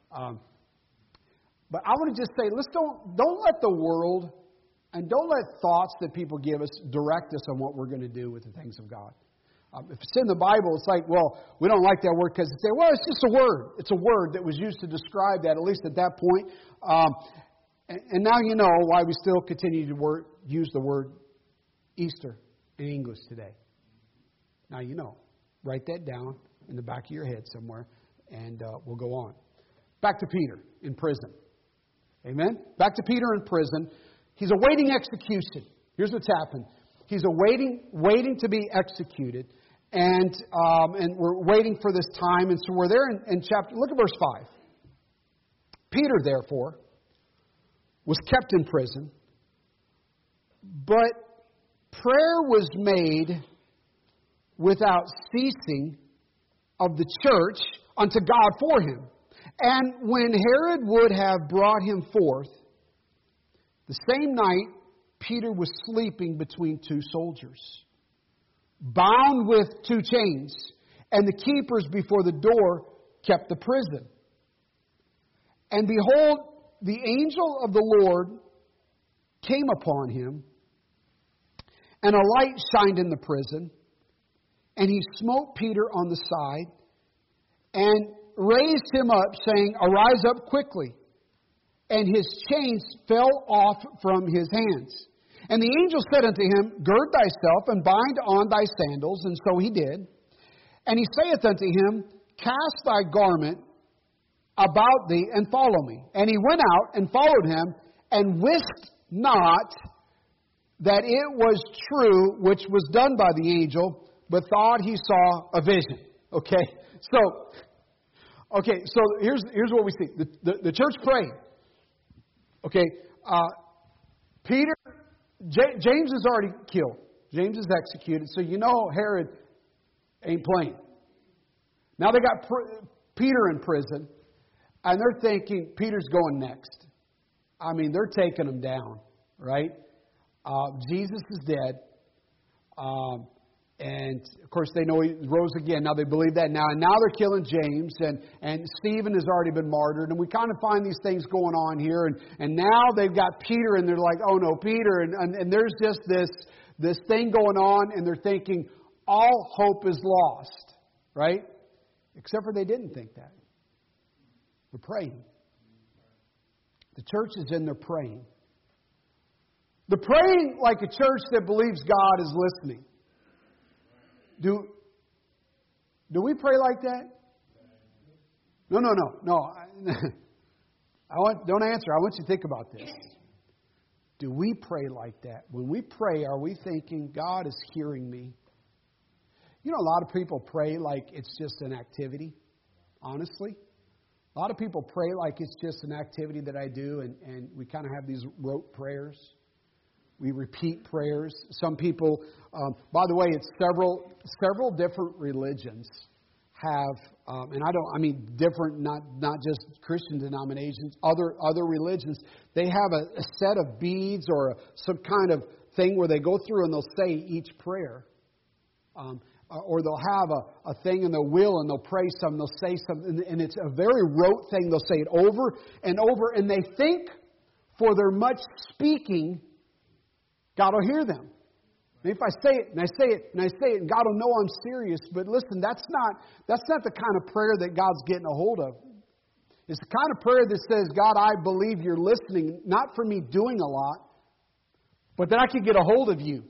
But I want to just say, don't let the world and don't let thoughts that people give us direct us on what we're going to do with the things of God. If it's in the Bible, it's like, well, we don't like that word because it's just a word. It's a word that was used to describe that, at least at that point. And now you know why we still continue to use the word Easter in English today. Now you know. Write that down in the back of your head somewhere, and we'll go on. Back to Peter in prison. Amen? Back to Peter in prison. He's awaiting execution. Here's what's happened. He's waiting to be executed. And we're waiting for this time. And so we're there in chapter, look at verse 5. Peter, therefore, was kept in prison, but prayer was made without ceasing of the church unto God for him. And when Herod would have brought him forth, the same night Peter was sleeping between two soldiers, bound with two chains, and the keepers before the door kept the prison. And behold, the angel of the Lord came upon him, and a light shined in the prison, and he smote Peter on the side, and raised him up, saying, Arise up quickly. And his chains fell off from his hands. And the angel said unto him, Gird thyself, and bind on thy sandals. And so he did. And he saith unto him, Cast thy garment about thee, and follow me. And he went out and followed him, and wist not that it was true which was done by the angel, but thought he saw a vision. Okay, so here's what we see. The church prayed. Okay, Peter, James is already killed. James is executed. So you know Herod ain't playing. Now they got Peter in prison, and they're thinking Peter's going next. I mean, they're taking him down, right? Jesus is dead. And, of course, they know he rose again. Now they believe that now. And now they're killing James. And Stephen has already been martyred. And we kind of find these things going on here. And now they've got Peter, and they're like, oh, no, Peter. And there's just this thing going on. And they're thinking all hope is lost, right? Except for they didn't think that. They're praying. The church is in there praying. They're praying like a church that believes God is listening. Do we pray like that? No. Don't answer. I want you to think about this. Do we pray like that? When we pray, are we thinking, God is hearing me? You know, a lot of people pray like it's just an activity, honestly. A lot of people pray like it's just an activity that I do, and we kind of have these rote prayers. We repeat prayers. Some people, by the way, it's several different religions have, and I mean different, not just Christian denominations, other religions. They have a set of beads or some kind of thing where they go through and they'll say each prayer. Or they'll have a thing and they'll will and they'll pray something, they'll say something, and it's a very rote thing. They'll say it over and over, and they think for their much speaking, God will hear them. And if I say it and I say it and I say it, and God will know I'm serious. But listen, that's not the kind of prayer that God's getting a hold of. It's the kind of prayer that says, God, I believe you're listening, not for me doing a lot, but that I can get a hold of you.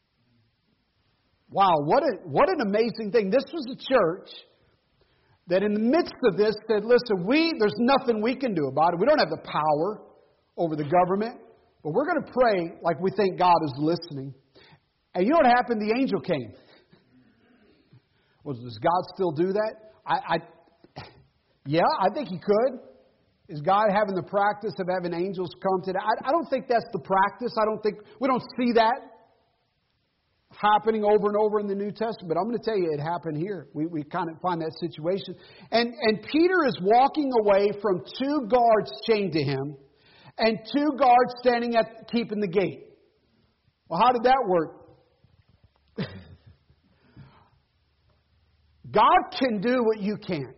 Wow, what an amazing thing. This was a church that in the midst of this said, listen, there's nothing we can do about it. We don't have the power over the government. But we're going to pray like we think God is listening. And you know what happened? The angel came. Well, does God still do that? Yeah, I think He could. Is God having the practice of having angels come today? I don't think that's the practice. We don't see that happening over and over in the New Testament. But I'm going to tell you, it happened here. We kind of find that situation. And Peter is walking away from 2 guards chained to him and 2 guards standing at keeping the gate. Well, how did that work? God can do what you can't.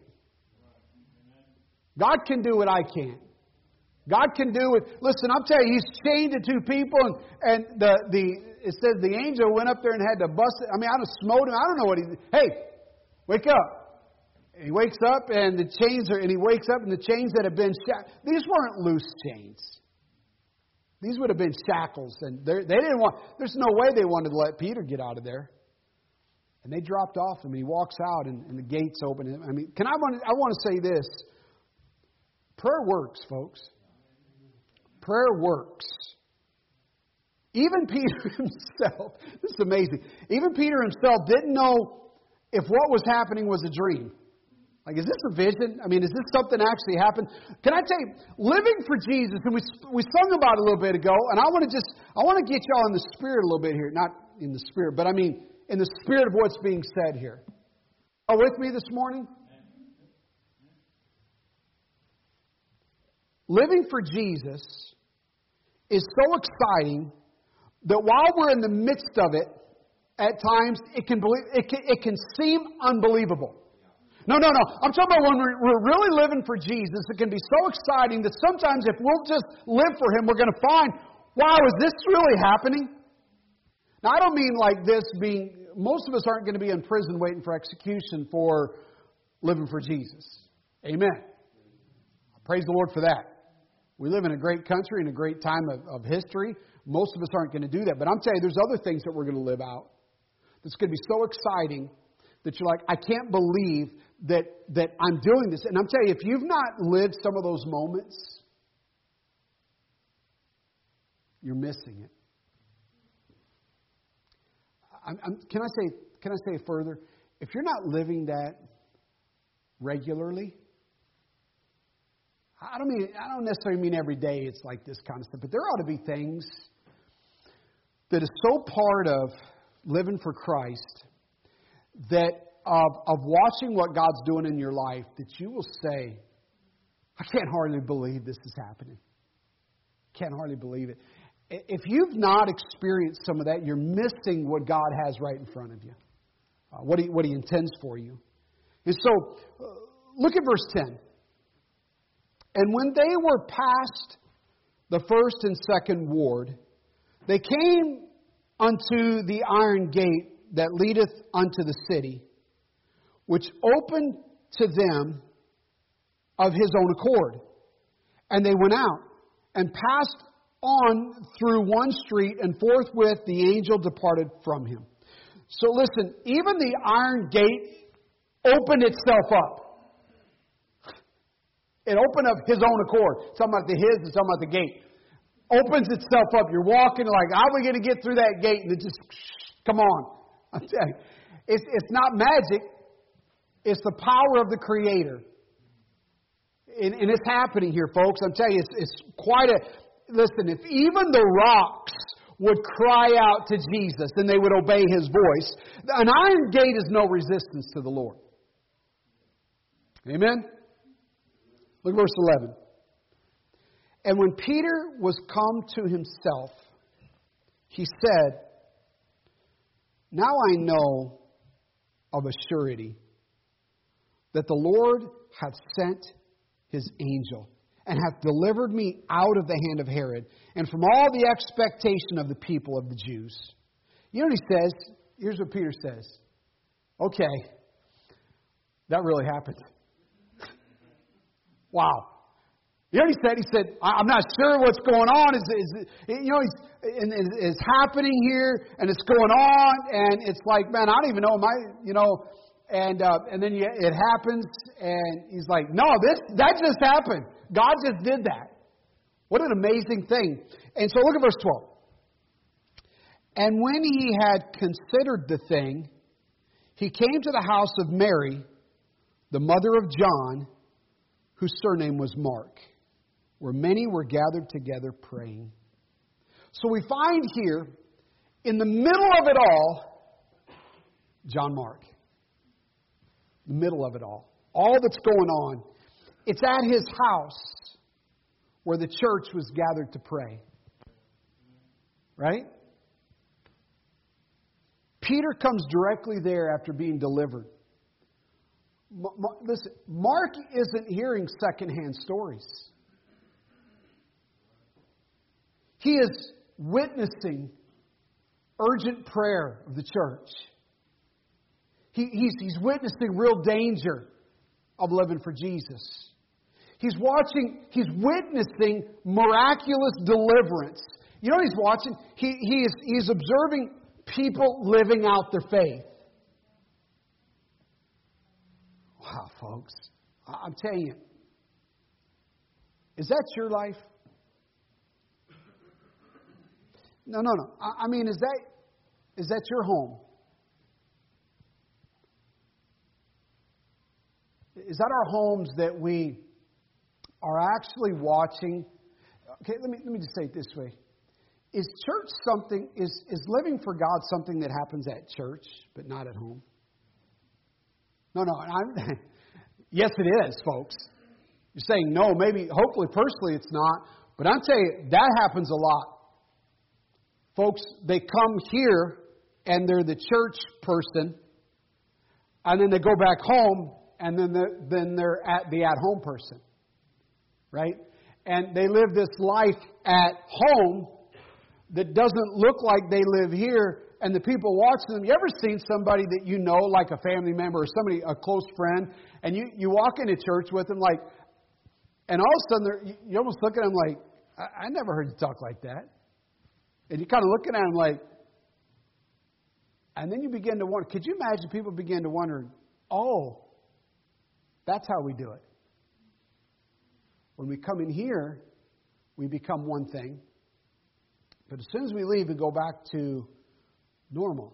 God can do what I can't. God can do it. Listen, I'm telling you, He's chained to 2 people, and it says the angel went up there and had to bust it. I mean, I don't smote him. I don't know what he did. Hey, wake up. And he wakes up, and the chains are, and he wakes up, and the chains that have been these weren't loose chains. These would have been shackles, and they didn't want. There's no way they wanted to let Peter get out of there. And they dropped off him. He walks out, and the gates open. I mean, I want to say this. Prayer works, folks. Prayer works. Even Peter himself, this is amazing. Even Peter himself didn't know if what was happening was a dream. Like, is this a vision? I mean, is this something actually happened? Can I tell you, living for Jesus, and we sung about it a little bit ago, and I want to get y'all in the spirit a little bit here. Not in the spirit, but I mean in the spirit of what's being said here. Are you with me this morning? Living for Jesus is so exciting that while we're in the midst of it, at times it can seem unbelievable. No. I'm talking about when we're really living for Jesus, it can be so exciting that sometimes if we'll just live for Him, we're going to find, wow, is this really happening? Now, I don't mean like this being, most of us aren't going to be in prison waiting for execution for living for Jesus. Amen. Praise the Lord for that. We live in a great country and a great time of history. Most of us aren't going to do that. But I'm telling you, there's other things that we're going to live out that's going to be so exciting that you're like, I can't believe that I'm doing this. And I'm telling you, if you've not lived some of those moments, you're missing it. Can I say further? If you're not living that regularly, I don't necessarily mean every day it's like this kind of stuff, but there ought to be things that is so part of living for Christ that of watching what God's doing in your life that you will say, I can't hardly believe this is happening. Can't hardly believe it. If you've not experienced some of that, you're missing what God has right in front of you, what He intends for you. And so, look at verse 10. And when they were past the first and second ward, they came unto the iron gate that leadeth unto the city, which opened to them of his own accord. And they went out and passed on through one street, and forthwith the angel departed from him. So listen, even the iron gate opened itself up. It opened up his own accord. It's talking about the his, it's talking about the gate. Opens itself up. You're walking like, how are we going to get through that gate? And it just, come on. I'm telling you. It's not magic. It's the power of the Creator. And it's happening here, folks. I'm telling you, it's quite a... Listen, if even the rocks would cry out to Jesus and they would obey His voice, an iron gate is no resistance to the Lord. Amen? Look at verse 11. And when Peter was come to himself, he said, Now I know of a surety that the Lord hath sent His angel and hath delivered me out of the hand of Herod and from all the expectation of the people of the Jews. You know what he says? Here's what Peter says. Okay, that really happened. Wow. You know what he said? He said, I'm not sure what's going on. It's happening here, and it's going on, and it's like, man, I don't even know. And then it happens, and he's like, no, that just happened. God just did that. What an amazing thing. And so look at verse 12. And when he had considered the thing, he came to the house of Mary, the mother of John, whose surname was Mark, where many were gathered together praying. So we find here, in the middle of it all, John Mark. The middle of it all that's going on. It's at his house where the church was gathered to pray. Right? Peter comes directly there after being delivered. Listen, Mark isn't hearing secondhand stories. He is witnessing urgent prayer of the church. He's witnessing real danger of living for Jesus. He's witnessing miraculous deliverance. You know what he's watching? He's observing people living out their faith. Wow, folks. I'm telling you. Is that your life? No. I mean, is that your home? Is that our homes that we are actually watching? Okay, let me just say it this way. Is church something, is living for God something that happens at church, but not at home? No. Yes, it is, folks. You're saying no, maybe, hopefully, personally it's not. But I'm telling you, that happens a lot. Folks, they come here and they're the church person, and then they go back home, and then they're the at-home person. Right? And they live this life at home that doesn't look like they live here, and the people watching them. You ever seen somebody that you know, like a family member or somebody, a close friend, and you walk into church with them, like, and all of a sudden you almost look at them like, I never heard you talk like that. And you're kind of looking at them like, and then you begin to wonder, could you imagine people begin to wonder, oh, that's how we do it. When we come in here, we become one thing. But as soon as we leave, we go back to normal.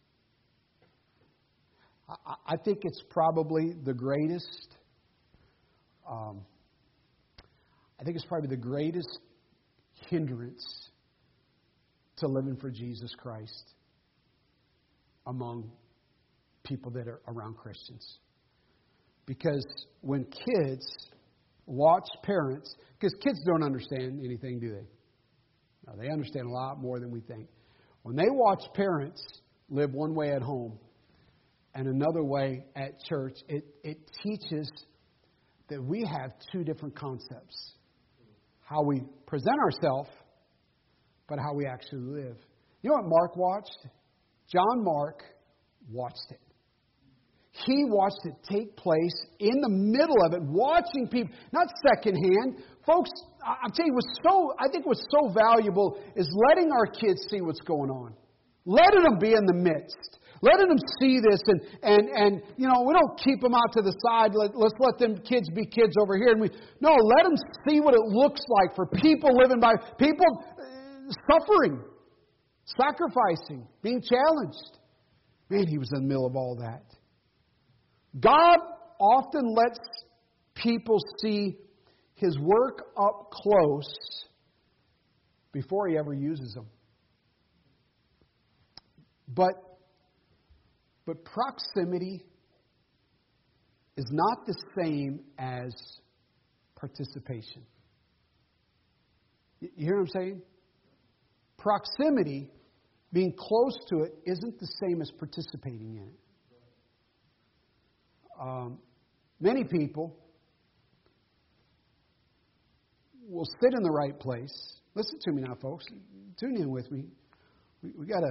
I think it's probably the greatest. I think it's probably the greatest hindrance to living for Jesus Christ among people that are around Christians. Because when kids watch parents, because kids don't understand anything, do they? No, they understand a lot more than we think. When they watch parents live one way at home and another way at church, it teaches that we have two different concepts. How we present ourselves, but how we actually live. You know what Mark watched? John Mark watched it. He watched it take place in the middle of it, watching people, not secondhand. Folks, I'm telling you, I think what's so valuable is letting our kids see what's going on. Letting them be in the midst. Letting them see this, and you know, we don't keep them out to the side. Let's let them kids be kids over here. Let them see what it looks like for people living by, people suffering, sacrificing, being challenged. Man, he was in the middle of all that. God often lets people see His work up close before He ever uses them. But proximity is not the same as participation. You hear what I'm saying? Proximity, being close to it, isn't the same as participating in it. Many people will sit in the right place. Listen to me now, folks. Tune in with me. We got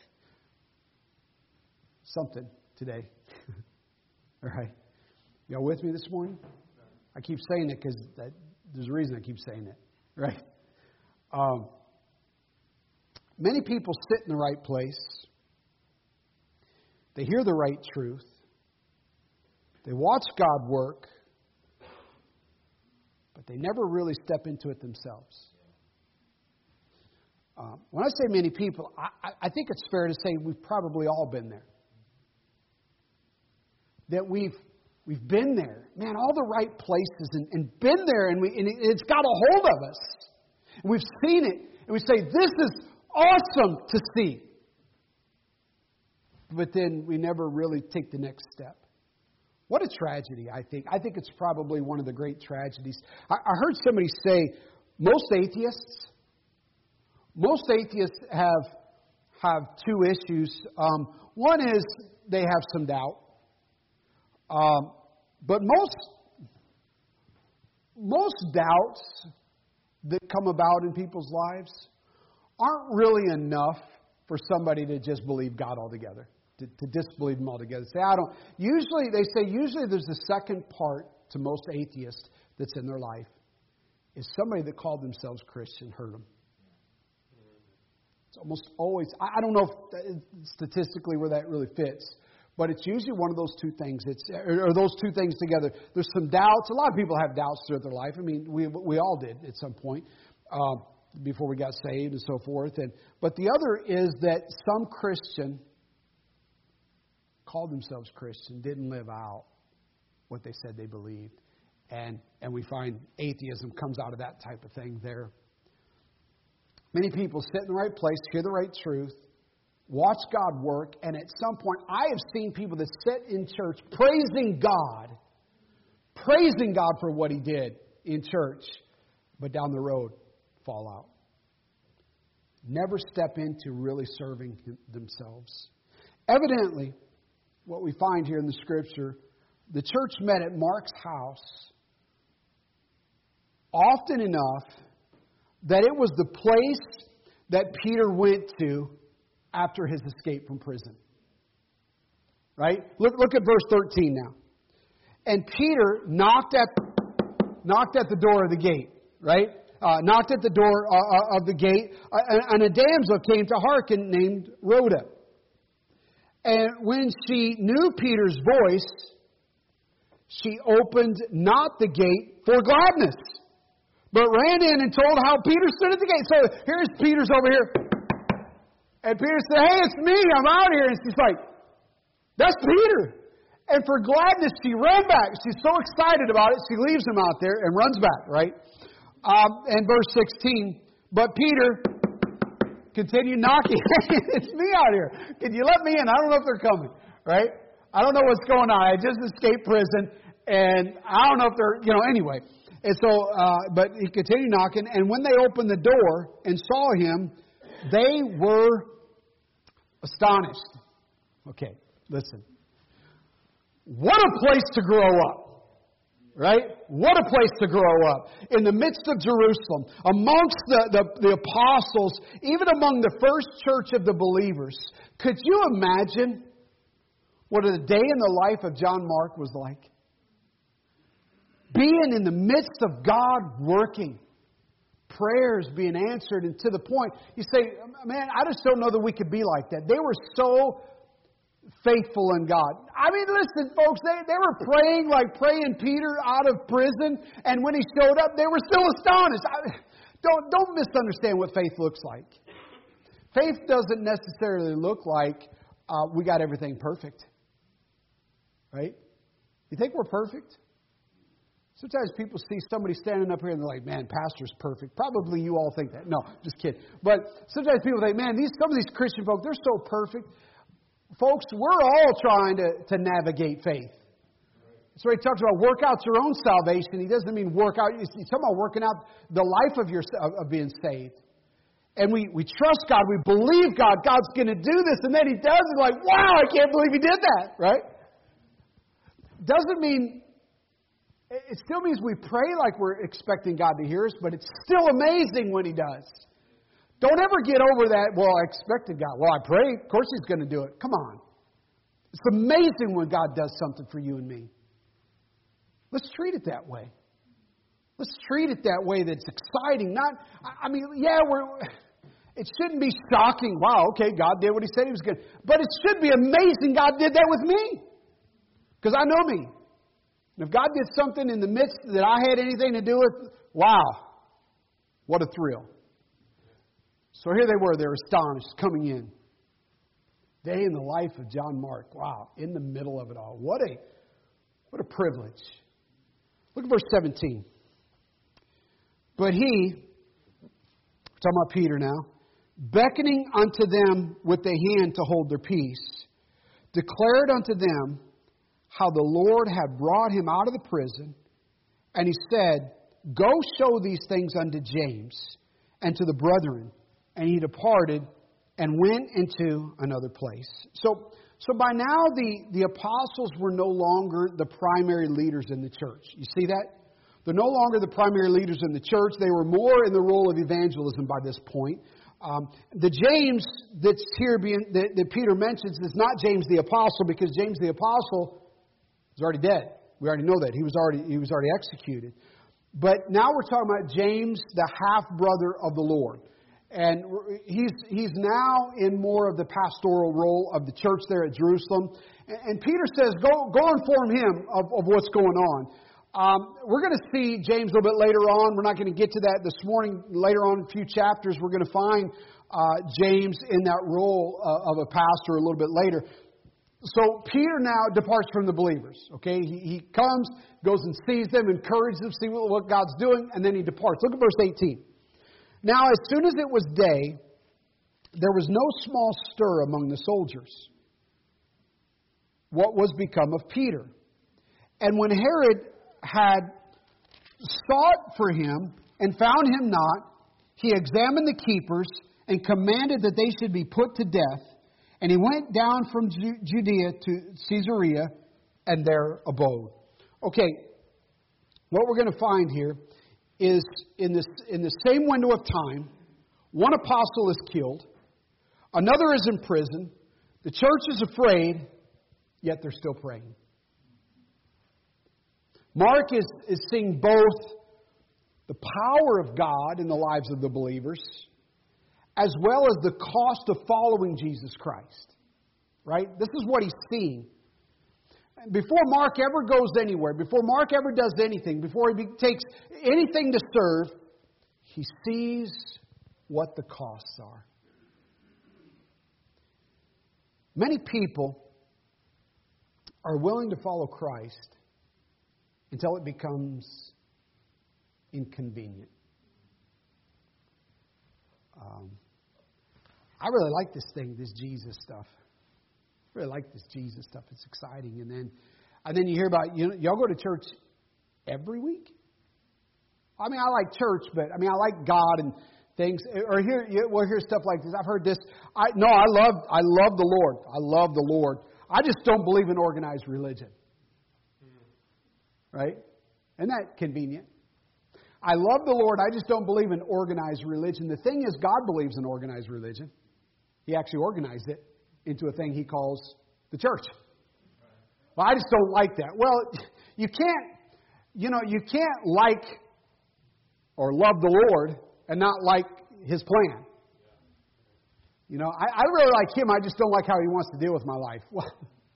something today. All right. Y'all with me this morning? I keep saying it because there's a reason I keep saying it. Right? Many people sit in the right place. They hear the right truth. They watch God work, but they never really step into it themselves. When I say many people, I think it's fair to say we've probably all been there. that we've been there. Man, all the right places and been there, and it's got a hold of us. And we've seen it, and we say, this is awesome to see. But then we never really take the next step. What a tragedy, I think. I think it's probably one of the great tragedies. I heard somebody say, most atheists have two issues. One is they have some doubt. But most doubts that come about in people's lives aren't really enough for somebody to just believe God altogether, to disbelieve Him altogether. Say, I don't. Usually there's a second part to most atheists that's in their life, is somebody that called themselves Christian hurt them. It's almost always. I don't know if statistically where that really fits. But it's usually one of those two things. Or those two things together. There's some doubts. A lot of people have doubts throughout their life. I mean, we all did at some point before we got saved and so forth. But the other is that some Christian called themselves Christian, didn't live out what they said they believed. And we find atheism comes out of that type of thing there. Many people sit in the right place, hear the right truth, watch God work, and at some point, I have seen people that sit in church praising God for what He did in church, but down the road, fall out. Never step into really serving themselves. Evidently, what we find here in the Scripture, the church met at Mark's house often enough that it was the place that Peter went to after his escape from prison. Right? Look at verse 13 now. And Peter knocked at the door of the gate. Right? Knocked at the door of the gate. And a damsel came to hearken named Rhoda. And when she knew Peter's voice, she opened not the gate for gladness, but ran in and told how Peter stood at the gate. So here's Peter's over here. And Peter said, hey, it's me. I'm out here. And she's like, that's Peter. And for gladness, she ran back. She's so excited about it, she leaves him out there and runs back, right? And verse 16, but Peter continued knocking. It's me out here. Can you let me in? I don't know if they're coming, right? I don't know what's going on. I just escaped prison, and I don't know if they're, anyway. And so, but he continued knocking, and when they opened the door and saw him, they were astonished. Okay, listen. What a place to grow up. Right? What a place to grow up. In the midst of Jerusalem, amongst the apostles, even among the first church of the believers. Could you imagine what a day in the life of John Mark was like? Being in the midst of God working. Prayers being answered, and to the point, you say, man, I just don't know that we could be like that. They were so faithful in God. I mean, listen, folks, they were praying Peter out of prison, and when he showed up, they were still astonished. Don't misunderstand what faith looks like. Faith doesn't necessarily look like we got everything perfect. Right? You think we're perfect? Sometimes people see somebody standing up here and they're like, man, pastor's perfect. Probably you all think that. No, just kidding. But sometimes people think, man, some of these Christian folk, they're so perfect. Folks, we're all trying to navigate faith. So he talks about work out your own salvation. He doesn't mean work out. He's talking about working out the life of being saved. And we trust God. We believe God. God's going to do this. And then He does. It's like, wow, I can't believe He did that. Right? Doesn't mean... It still means we pray like we're expecting God to hear us, but it's still amazing when He does. Don't ever get over that, well, I expected God. Well, I pray, of course He's going to do it. Come on. It's amazing when God does something for you and me. Let's treat it that way. Let's treat it that way that's exciting. It shouldn't be shocking. Wow, okay, God did what He said He was going to. But it should be amazing God did that with me. Because I know me. And if God did something in the midst that I had anything to do with, wow, what a thrill. So here they were, they're astonished, coming in. Day in the life of John Mark. Wow, in the middle of it all. What a privilege. Look at verse 17. But he, we're talking about Peter now, beckoning unto them with the hand to hold their peace, declared unto them how the Lord had brought him out of the prison. And he said, Go show these things unto James and to the brethren. And he departed and went into another place. So by now the apostles were no longer the primary leaders in the church. You see that? They're no longer the primary leaders in the church. They were more in the role of evangelism by this point. The James that's here that Peter mentions is not James the apostle, because James the apostle is already dead. We already know that. He was already executed. But now we're talking about James, the half-brother of the Lord. And he's now in more of the pastoral role of the church there at Jerusalem. And Peter says, go inform him of what's going on. We're going to see James a little bit later on. We're not going to get to that this morning. Later on in a few chapters, we're going to find James in that role of a pastor a little bit later. So Peter now departs from the believers. Okay, he comes, goes and sees them, encourages them, see what God's doing, and then he departs. Look at verse 18. Now, as soon as it was day, there was no small stir among the soldiers. What was become of Peter? And when Herod had sought for him and found him not, he examined the keepers and commanded that they should be put to death. And he went down from Judea to Caesarea and there abode. Okay, what we're going to find here is in the same window of time, one apostle is killed, another is in prison, the church is afraid, yet they're still praying. Mark is seeing both the power of God in the lives of the believers, as well as the cost of following Jesus Christ. Right? This is what he's seeing. Before Mark ever goes anywhere, before Mark ever does anything, before he takes anything to serve, he sees what the costs are. Many people are willing to follow Christ until it becomes inconvenient. I really like this Jesus stuff. I really like this Jesus stuff. It's exciting. And then you hear about, y'all go to church every week? I mean, I like church, but I like God and things. Or hear stuff like this. I've heard this. I love the Lord. I love the Lord. I just don't believe in organized religion. Right? Isn't that convenient? I love the Lord. I just don't believe in organized religion. The thing is, God believes in organized religion. He actually organized it into a thing he calls the church. Well, I just don't like that. Well, you can't like or love the Lord and not like His plan. I really like Him. I just don't like how He wants to deal with my life. Well,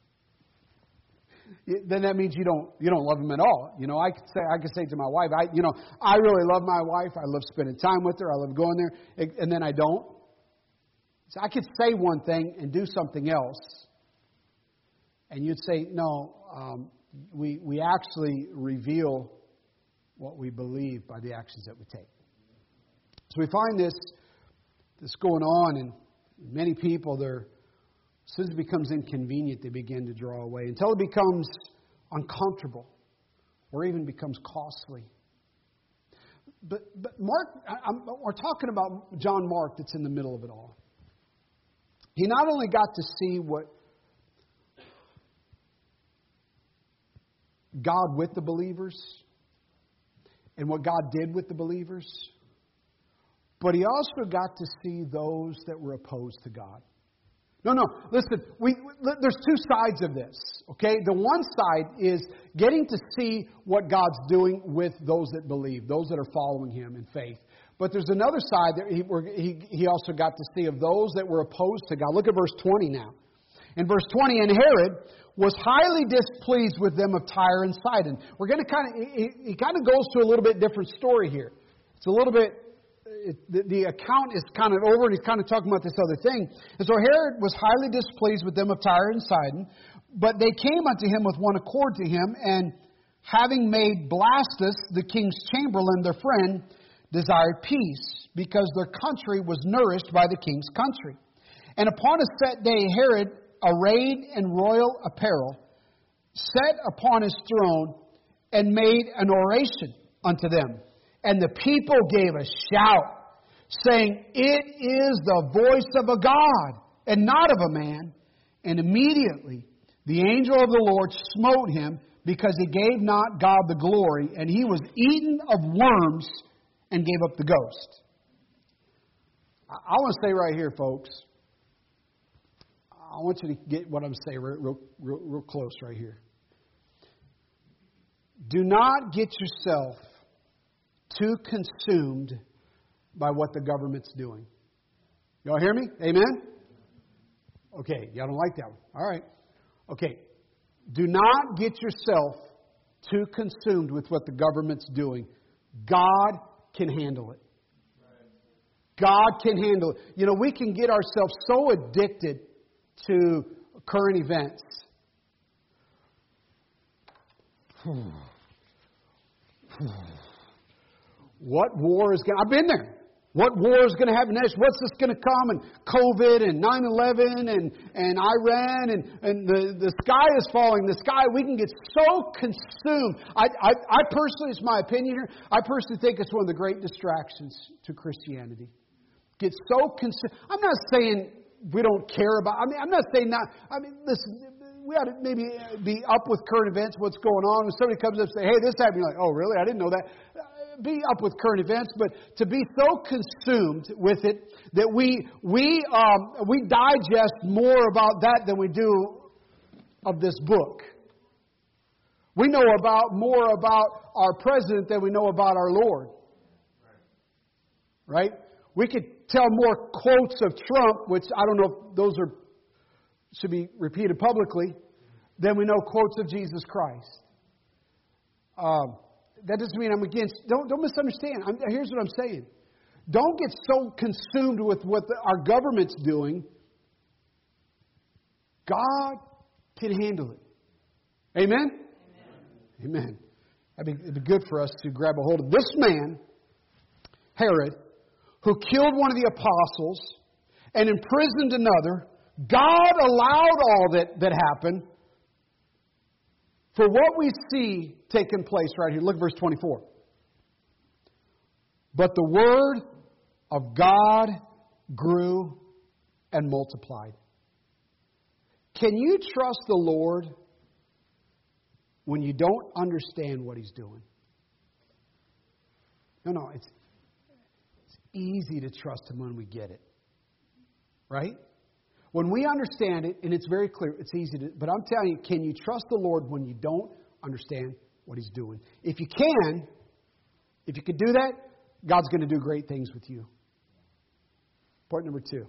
then that means you don't love Him at all. I could say to my wife, I really love my wife. I love spending time with her. I love going there, and then I don't. So I could say one thing and do something else, and you'd say, no, we actually reveal what we believe by the actions that we take. So we find this going on, and many people, as soon as it becomes inconvenient, they begin to draw away until it becomes uncomfortable or even becomes costly. But Mark, we're talking about John Mark that's in the middle of it all. He not only got to see what God with the believers and what God did with the believers, but he also got to see those that were opposed to God. No, listen, there's two sides of this, okay? The one side is getting to see what God's doing with those that believe, those that are following Him in faith. But there's another side that he also got to see of those that were opposed to God. Look at verse 20 now. In verse 20, and Herod was highly displeased with them of Tyre and Sidon. We're going to he kind of goes to a little bit different story here. It's a little bit the account is kind of over, and he's kind of talking about this other thing. And so Herod was highly displeased with them of Tyre and Sidon, but they came unto him with one accord to him, and having made Blastus, the king's chamberlain, their friend, desired peace, because their country was nourished by the king's country. And upon a set day, Herod, arrayed in royal apparel, sat upon his throne, and made an oration unto them. And the people gave a shout, saying, It is the voice of a God, and not of a man. And immediately the angel of the Lord smote him, because he gave not God the glory, and he was eaten of worms and gave up the ghost. I want to say right here, folks, I want you to get what I'm saying real close right here. Do not get yourself too consumed by what the government's doing. Y'all hear me? Amen? Okay, y'all don't like that one. All right. Okay. Do not get yourself too consumed with what the government's doing. God can handle it. God can handle it. You know, we can get ourselves so addicted to current events. What war is going to... I've been there. What war is going to happen next? What's this going to come? And COVID and 9/11 and Iran and the sky is falling. The sky, we can get so consumed. I personally, it's my opinion here, I personally think it's one of the great distractions to Christianity. Get so consumed. I'm not saying we don't care about... I'm not saying that... listen, we ought to maybe be up with current events, what's going on. When somebody comes up and say, hey, this happened, you're like, oh, really? I didn't know that. Be up with current events, but to be so consumed with it that we digest more about that than we do of this book. We know more about our president than we know about our Lord. Right? We could tell more quotes of Trump, which I don't know if those should be repeated publicly, than we know quotes of Jesus Christ. That doesn't mean I'm against... Don't misunderstand. Here's what I'm saying. Don't get so consumed with what our government's doing. God can handle it. Amen? Amen. It'd be good for us to grab a hold of this man, Herod, who killed one of the apostles and imprisoned another. God allowed all that happened for what we see taking place right here. Look at verse 24. But the word of God grew and multiplied. Can you trust the Lord when you don't understand what He's doing? No, it's easy to trust Him when we get it. Right? When we understand it, and it's very clear, it's easy to... But I'm telling you, can you trust the Lord when you don't understand what He's doing? If you can do that, God's going to do great things with you. Point number 2.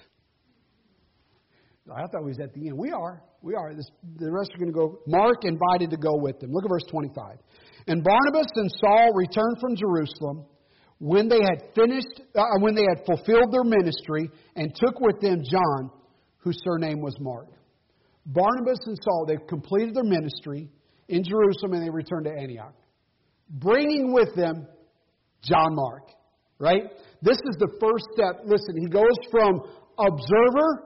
I thought we was at the end. We are. The rest are going to go. Mark invited to go with them. Look at verse 25. And Barnabas and Saul returned from Jerusalem when they had fulfilled their ministry, and took with them John, whose surname was Mark. Barnabas and Saul, they've completed their ministry in Jerusalem, and they returned to Antioch, bringing with them John Mark. Right? This is the first step. Listen, he goes from observer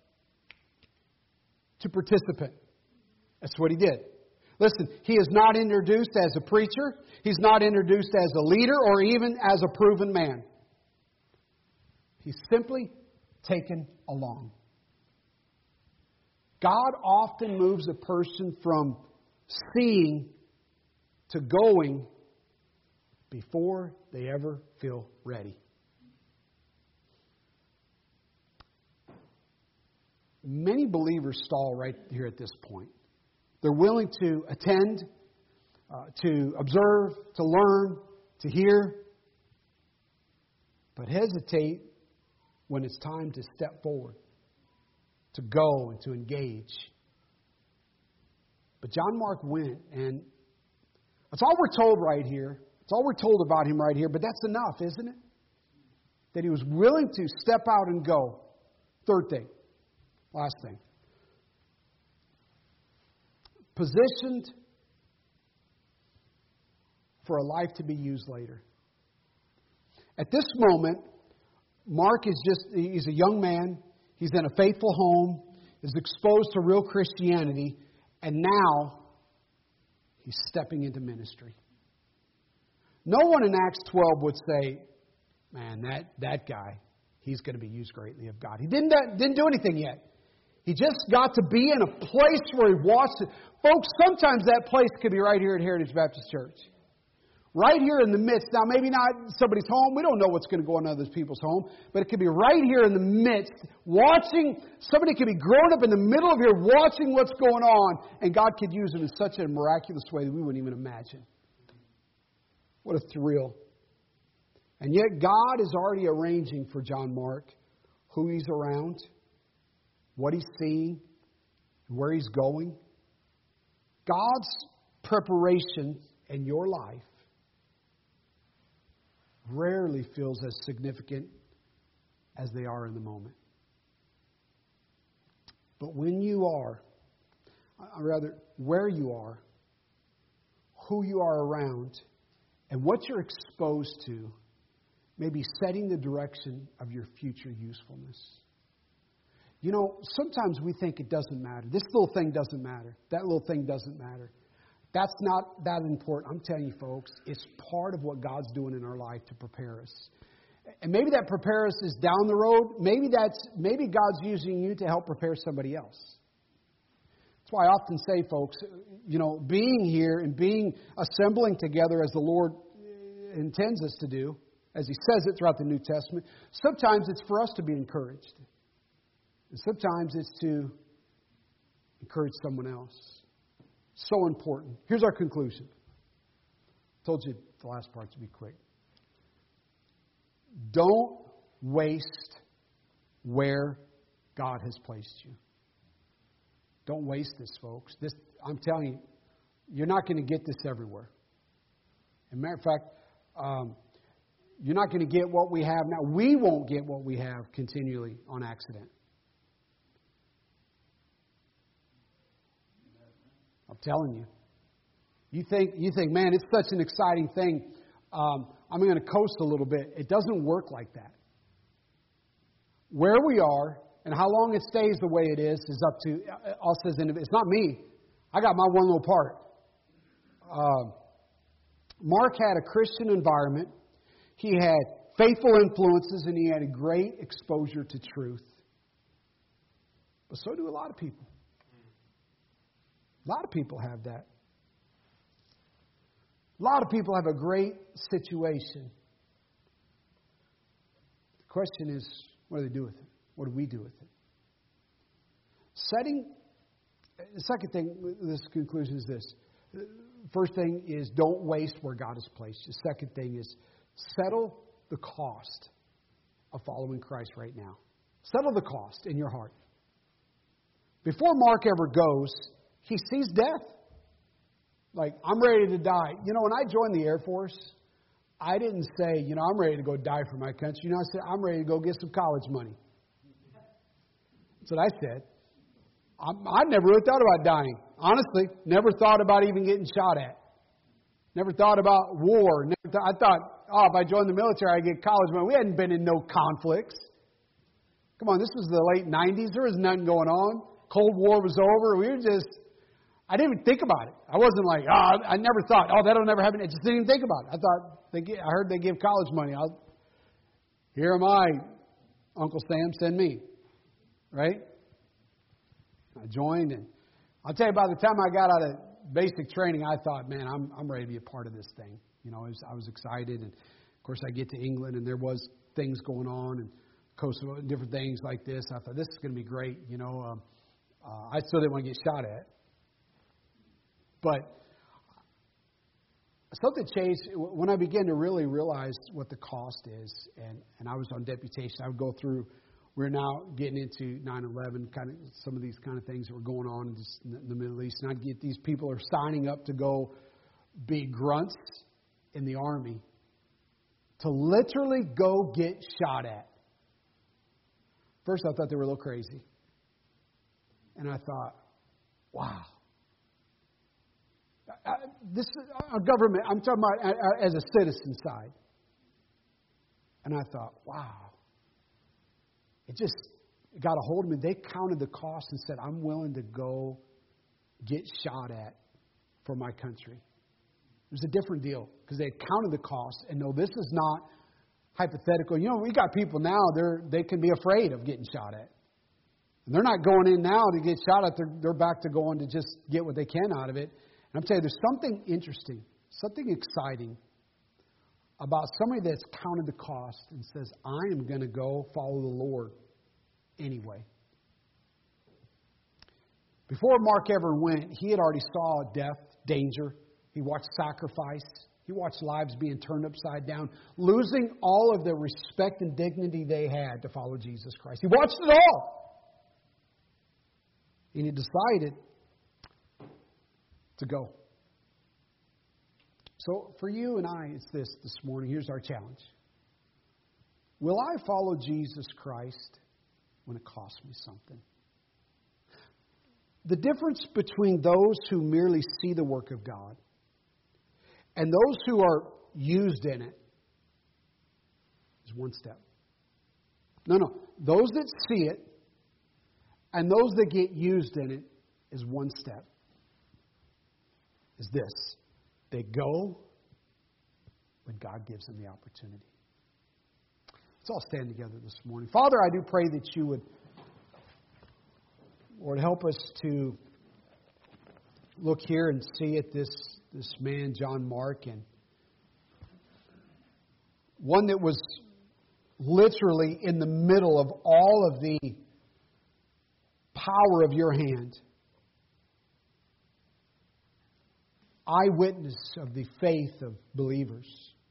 to participant. That's what he did. Listen, he is not introduced as a preacher. He's not introduced as a leader or even as a proven man. He's simply taken along. God often moves a person from seeing to going before they ever feel ready. Many believers stall right here at this point. They're willing to attend, to observe, to learn, to hear, but hesitate when it's time to step forward, to go and to engage. But John Mark went, and that's all we're told right here. It's all we're told about him right here, but that's enough, isn't it? that he was willing to step out and go. Third thing, last thing. Positioned for a life to be used later. At this moment, Mark he's a young man. He's in a faithful home. Is exposed to real Christianity. And now, he's stepping into ministry. No one in Acts 12 would say, man, that guy, he's going to be used greatly of God. He didn't do anything yet. He just got to be in a place where he watched it. Folks, sometimes that place could be right here at Heritage Baptist Church. Right here in the midst. Now, maybe not somebody's home. We don't know what's going to go on in other people's home. But it could be right here in the midst, watching. Somebody could be growing up in the middle of here, watching what's going on. And God could use them in such a miraculous way that we wouldn't even imagine. What a thrill. And yet God is already arranging for John Mark who he's around, what he's seeing, where he's going. God's preparation in your life rarely feels as significant as they are in the moment. But when you are, or rather, where you are, who you are around, and what you're exposed to may be setting the direction of your future usefulness. You know, sometimes we think it doesn't matter. This little thing doesn't matter. That little thing doesn't matter. That's not that important. I'm telling you, folks, it's part of what God's doing in our life to prepare us. And maybe that prepare us is down the road. Maybe God's using you to help prepare somebody else. That's why I often say, folks, you know, being here and assembling together as the Lord intends us to do, as He says it throughout the New Testament, sometimes it's for us to be encouraged. And sometimes it's to encourage someone else. So important. Here's our conclusion. I told you the last part to be quick. Don't waste where God has placed you. Don't waste this, folks. I'm telling you, you're not going to get this everywhere. As a matter of fact, you're not going to get what we have now. We won't get what we have continually on accident. I'm telling you. You think, man, it's such an exciting thing. I'm going to coast a little bit. It doesn't work like that. Where we are and how long it stays the way it is up to us as individuals. It's not me. I got my one little part. Mark had a Christian environment. He had faithful influences, and he had a great exposure to truth. But so do a lot of people. A lot of people have that. A lot of people have a great situation. The question is, what do they do with it? What do we do with it? The second thing, this conclusion is this. First thing is don't waste where God has placed you. Second thing is settle the cost of following Christ right now. Settle the cost in your heart. Before Mark ever goes, he sees death. Like, I'm ready to die. You know, when I joined the Air Force, I didn't say, I'm ready to go die for my country. I said, I'm ready to go get some college money. That's what I said. I never really thought about dying. Honestly, never thought about even getting shot at. Never thought about war. I thought, if I joined the military, I'd get college money. We hadn't been in no conflicts. Come on, this was the late 90s. There was nothing going on. Cold War was over. I didn't even think about it. I wasn't like, I never thought, that'll never happen. I just didn't even think about it. I thought, I heard they give college money. Here am I, Uncle Sam, send me. Right? I joined, and I'll tell you, by the time I got out of basic training, I thought, man, I'm ready to be a part of this thing. I was excited, and of course I get to England, and there was things going on, and Kosovo, and different things like this. I thought, this is going to be great. I still didn't want to get shot at. But something changed when I began to really realize what the cost is. And I was on deputation. I would go through, we're now getting into 9/11, kind of some of these kind of things that were going on in the Middle East. And I'd get these people are signing up to go be grunts in the Army. to literally go get shot at. First, I thought they were a little crazy. And I thought, wow. This is a government, I'm talking about as a citizen side. And I thought, wow. It just got a hold of me. They counted the cost and said, I'm willing to go get shot at for my country. It was a different deal because they had counted the cost and no, this is not hypothetical. You know, we got people now, they can be afraid of getting shot at. And they're not going in now to get shot at. They're back to going to just get what they can out of it. And I'm telling you, there's something interesting, something exciting about somebody that's counted the cost and says, I am going to go follow the Lord anyway. Before Mark ever went, he had already saw death, danger. He watched sacrifice. He watched lives being turned upside down, losing all of the respect and dignity they had to follow Jesus Christ. He watched it all. And he decided to go. So for you and I, it's this morning. Here's our challenge. Will I follow Jesus Christ when it costs me something? The difference between those who merely see the work of God and those who are used in it is one step. No. Those that see it and those that get used in it is one step. Is this. They go when God gives them the opportunity. Let's all stand together this morning. Father, I do pray that you would, Lord, help us to look here and see at this man, John Mark, and one that was literally in the middle of all of the power of your hand. Eyewitness of the faith of believers.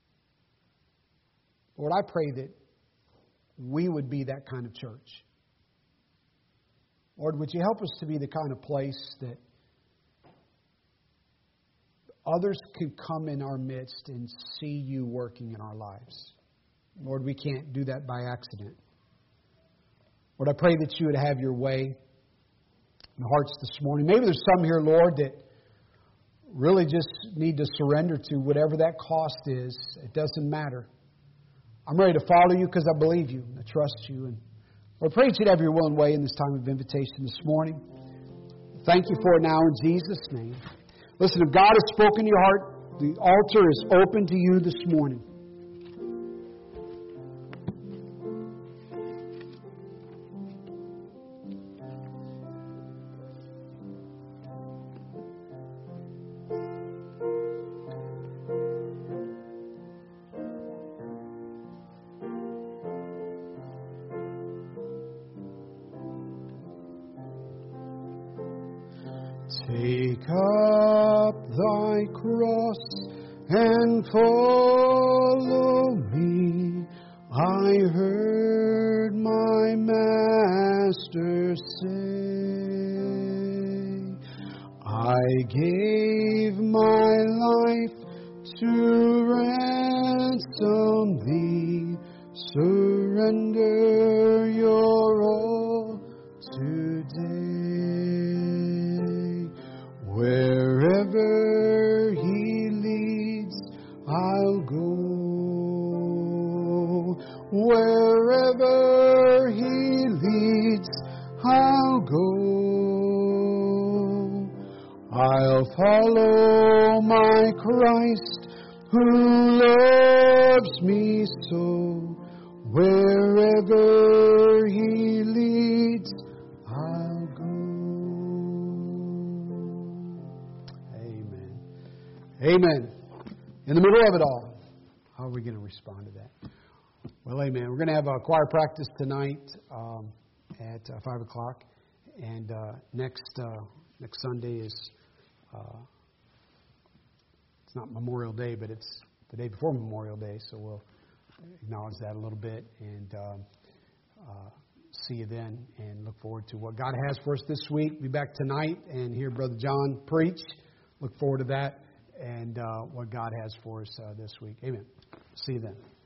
Lord, I pray that we would be that kind of church. Lord, would you help us to be the kind of place that others can come in our midst and see you working in our lives. Lord, we can't do that by accident. Lord, I pray that you would have your way in the hearts this morning. Maybe there's some here, Lord, that really just need to surrender to whatever that cost is. It doesn't matter. I'm ready to follow you because I believe you. I trust you. And Lord, I pray that you'd have your will and way in this time of invitation this morning. Thank you for it now in Jesus' name. Listen, if God has spoken to your heart, the altar is open to you this morning. Take up thy cross and follow me. I heard my Master say, I gave my life to ransom thee. Surrender your all today. Wherever He leads, I'll go. Wherever He leads, I'll go. I'll follow my Christ who loves me so. Wherever He leads, I'll go. Amen. In the middle of it all, how are we going to respond to that? Well, amen. We're going to have a choir practice tonight at 5 o'clock. And next Sunday is, it's not Memorial Day, but it's the day before Memorial Day. So we'll acknowledge that a little bit and see you then and look forward to what God has for us this week. Be back tonight and hear Brother John preach. Look forward to that. And what God has for us this week. Amen. See you then.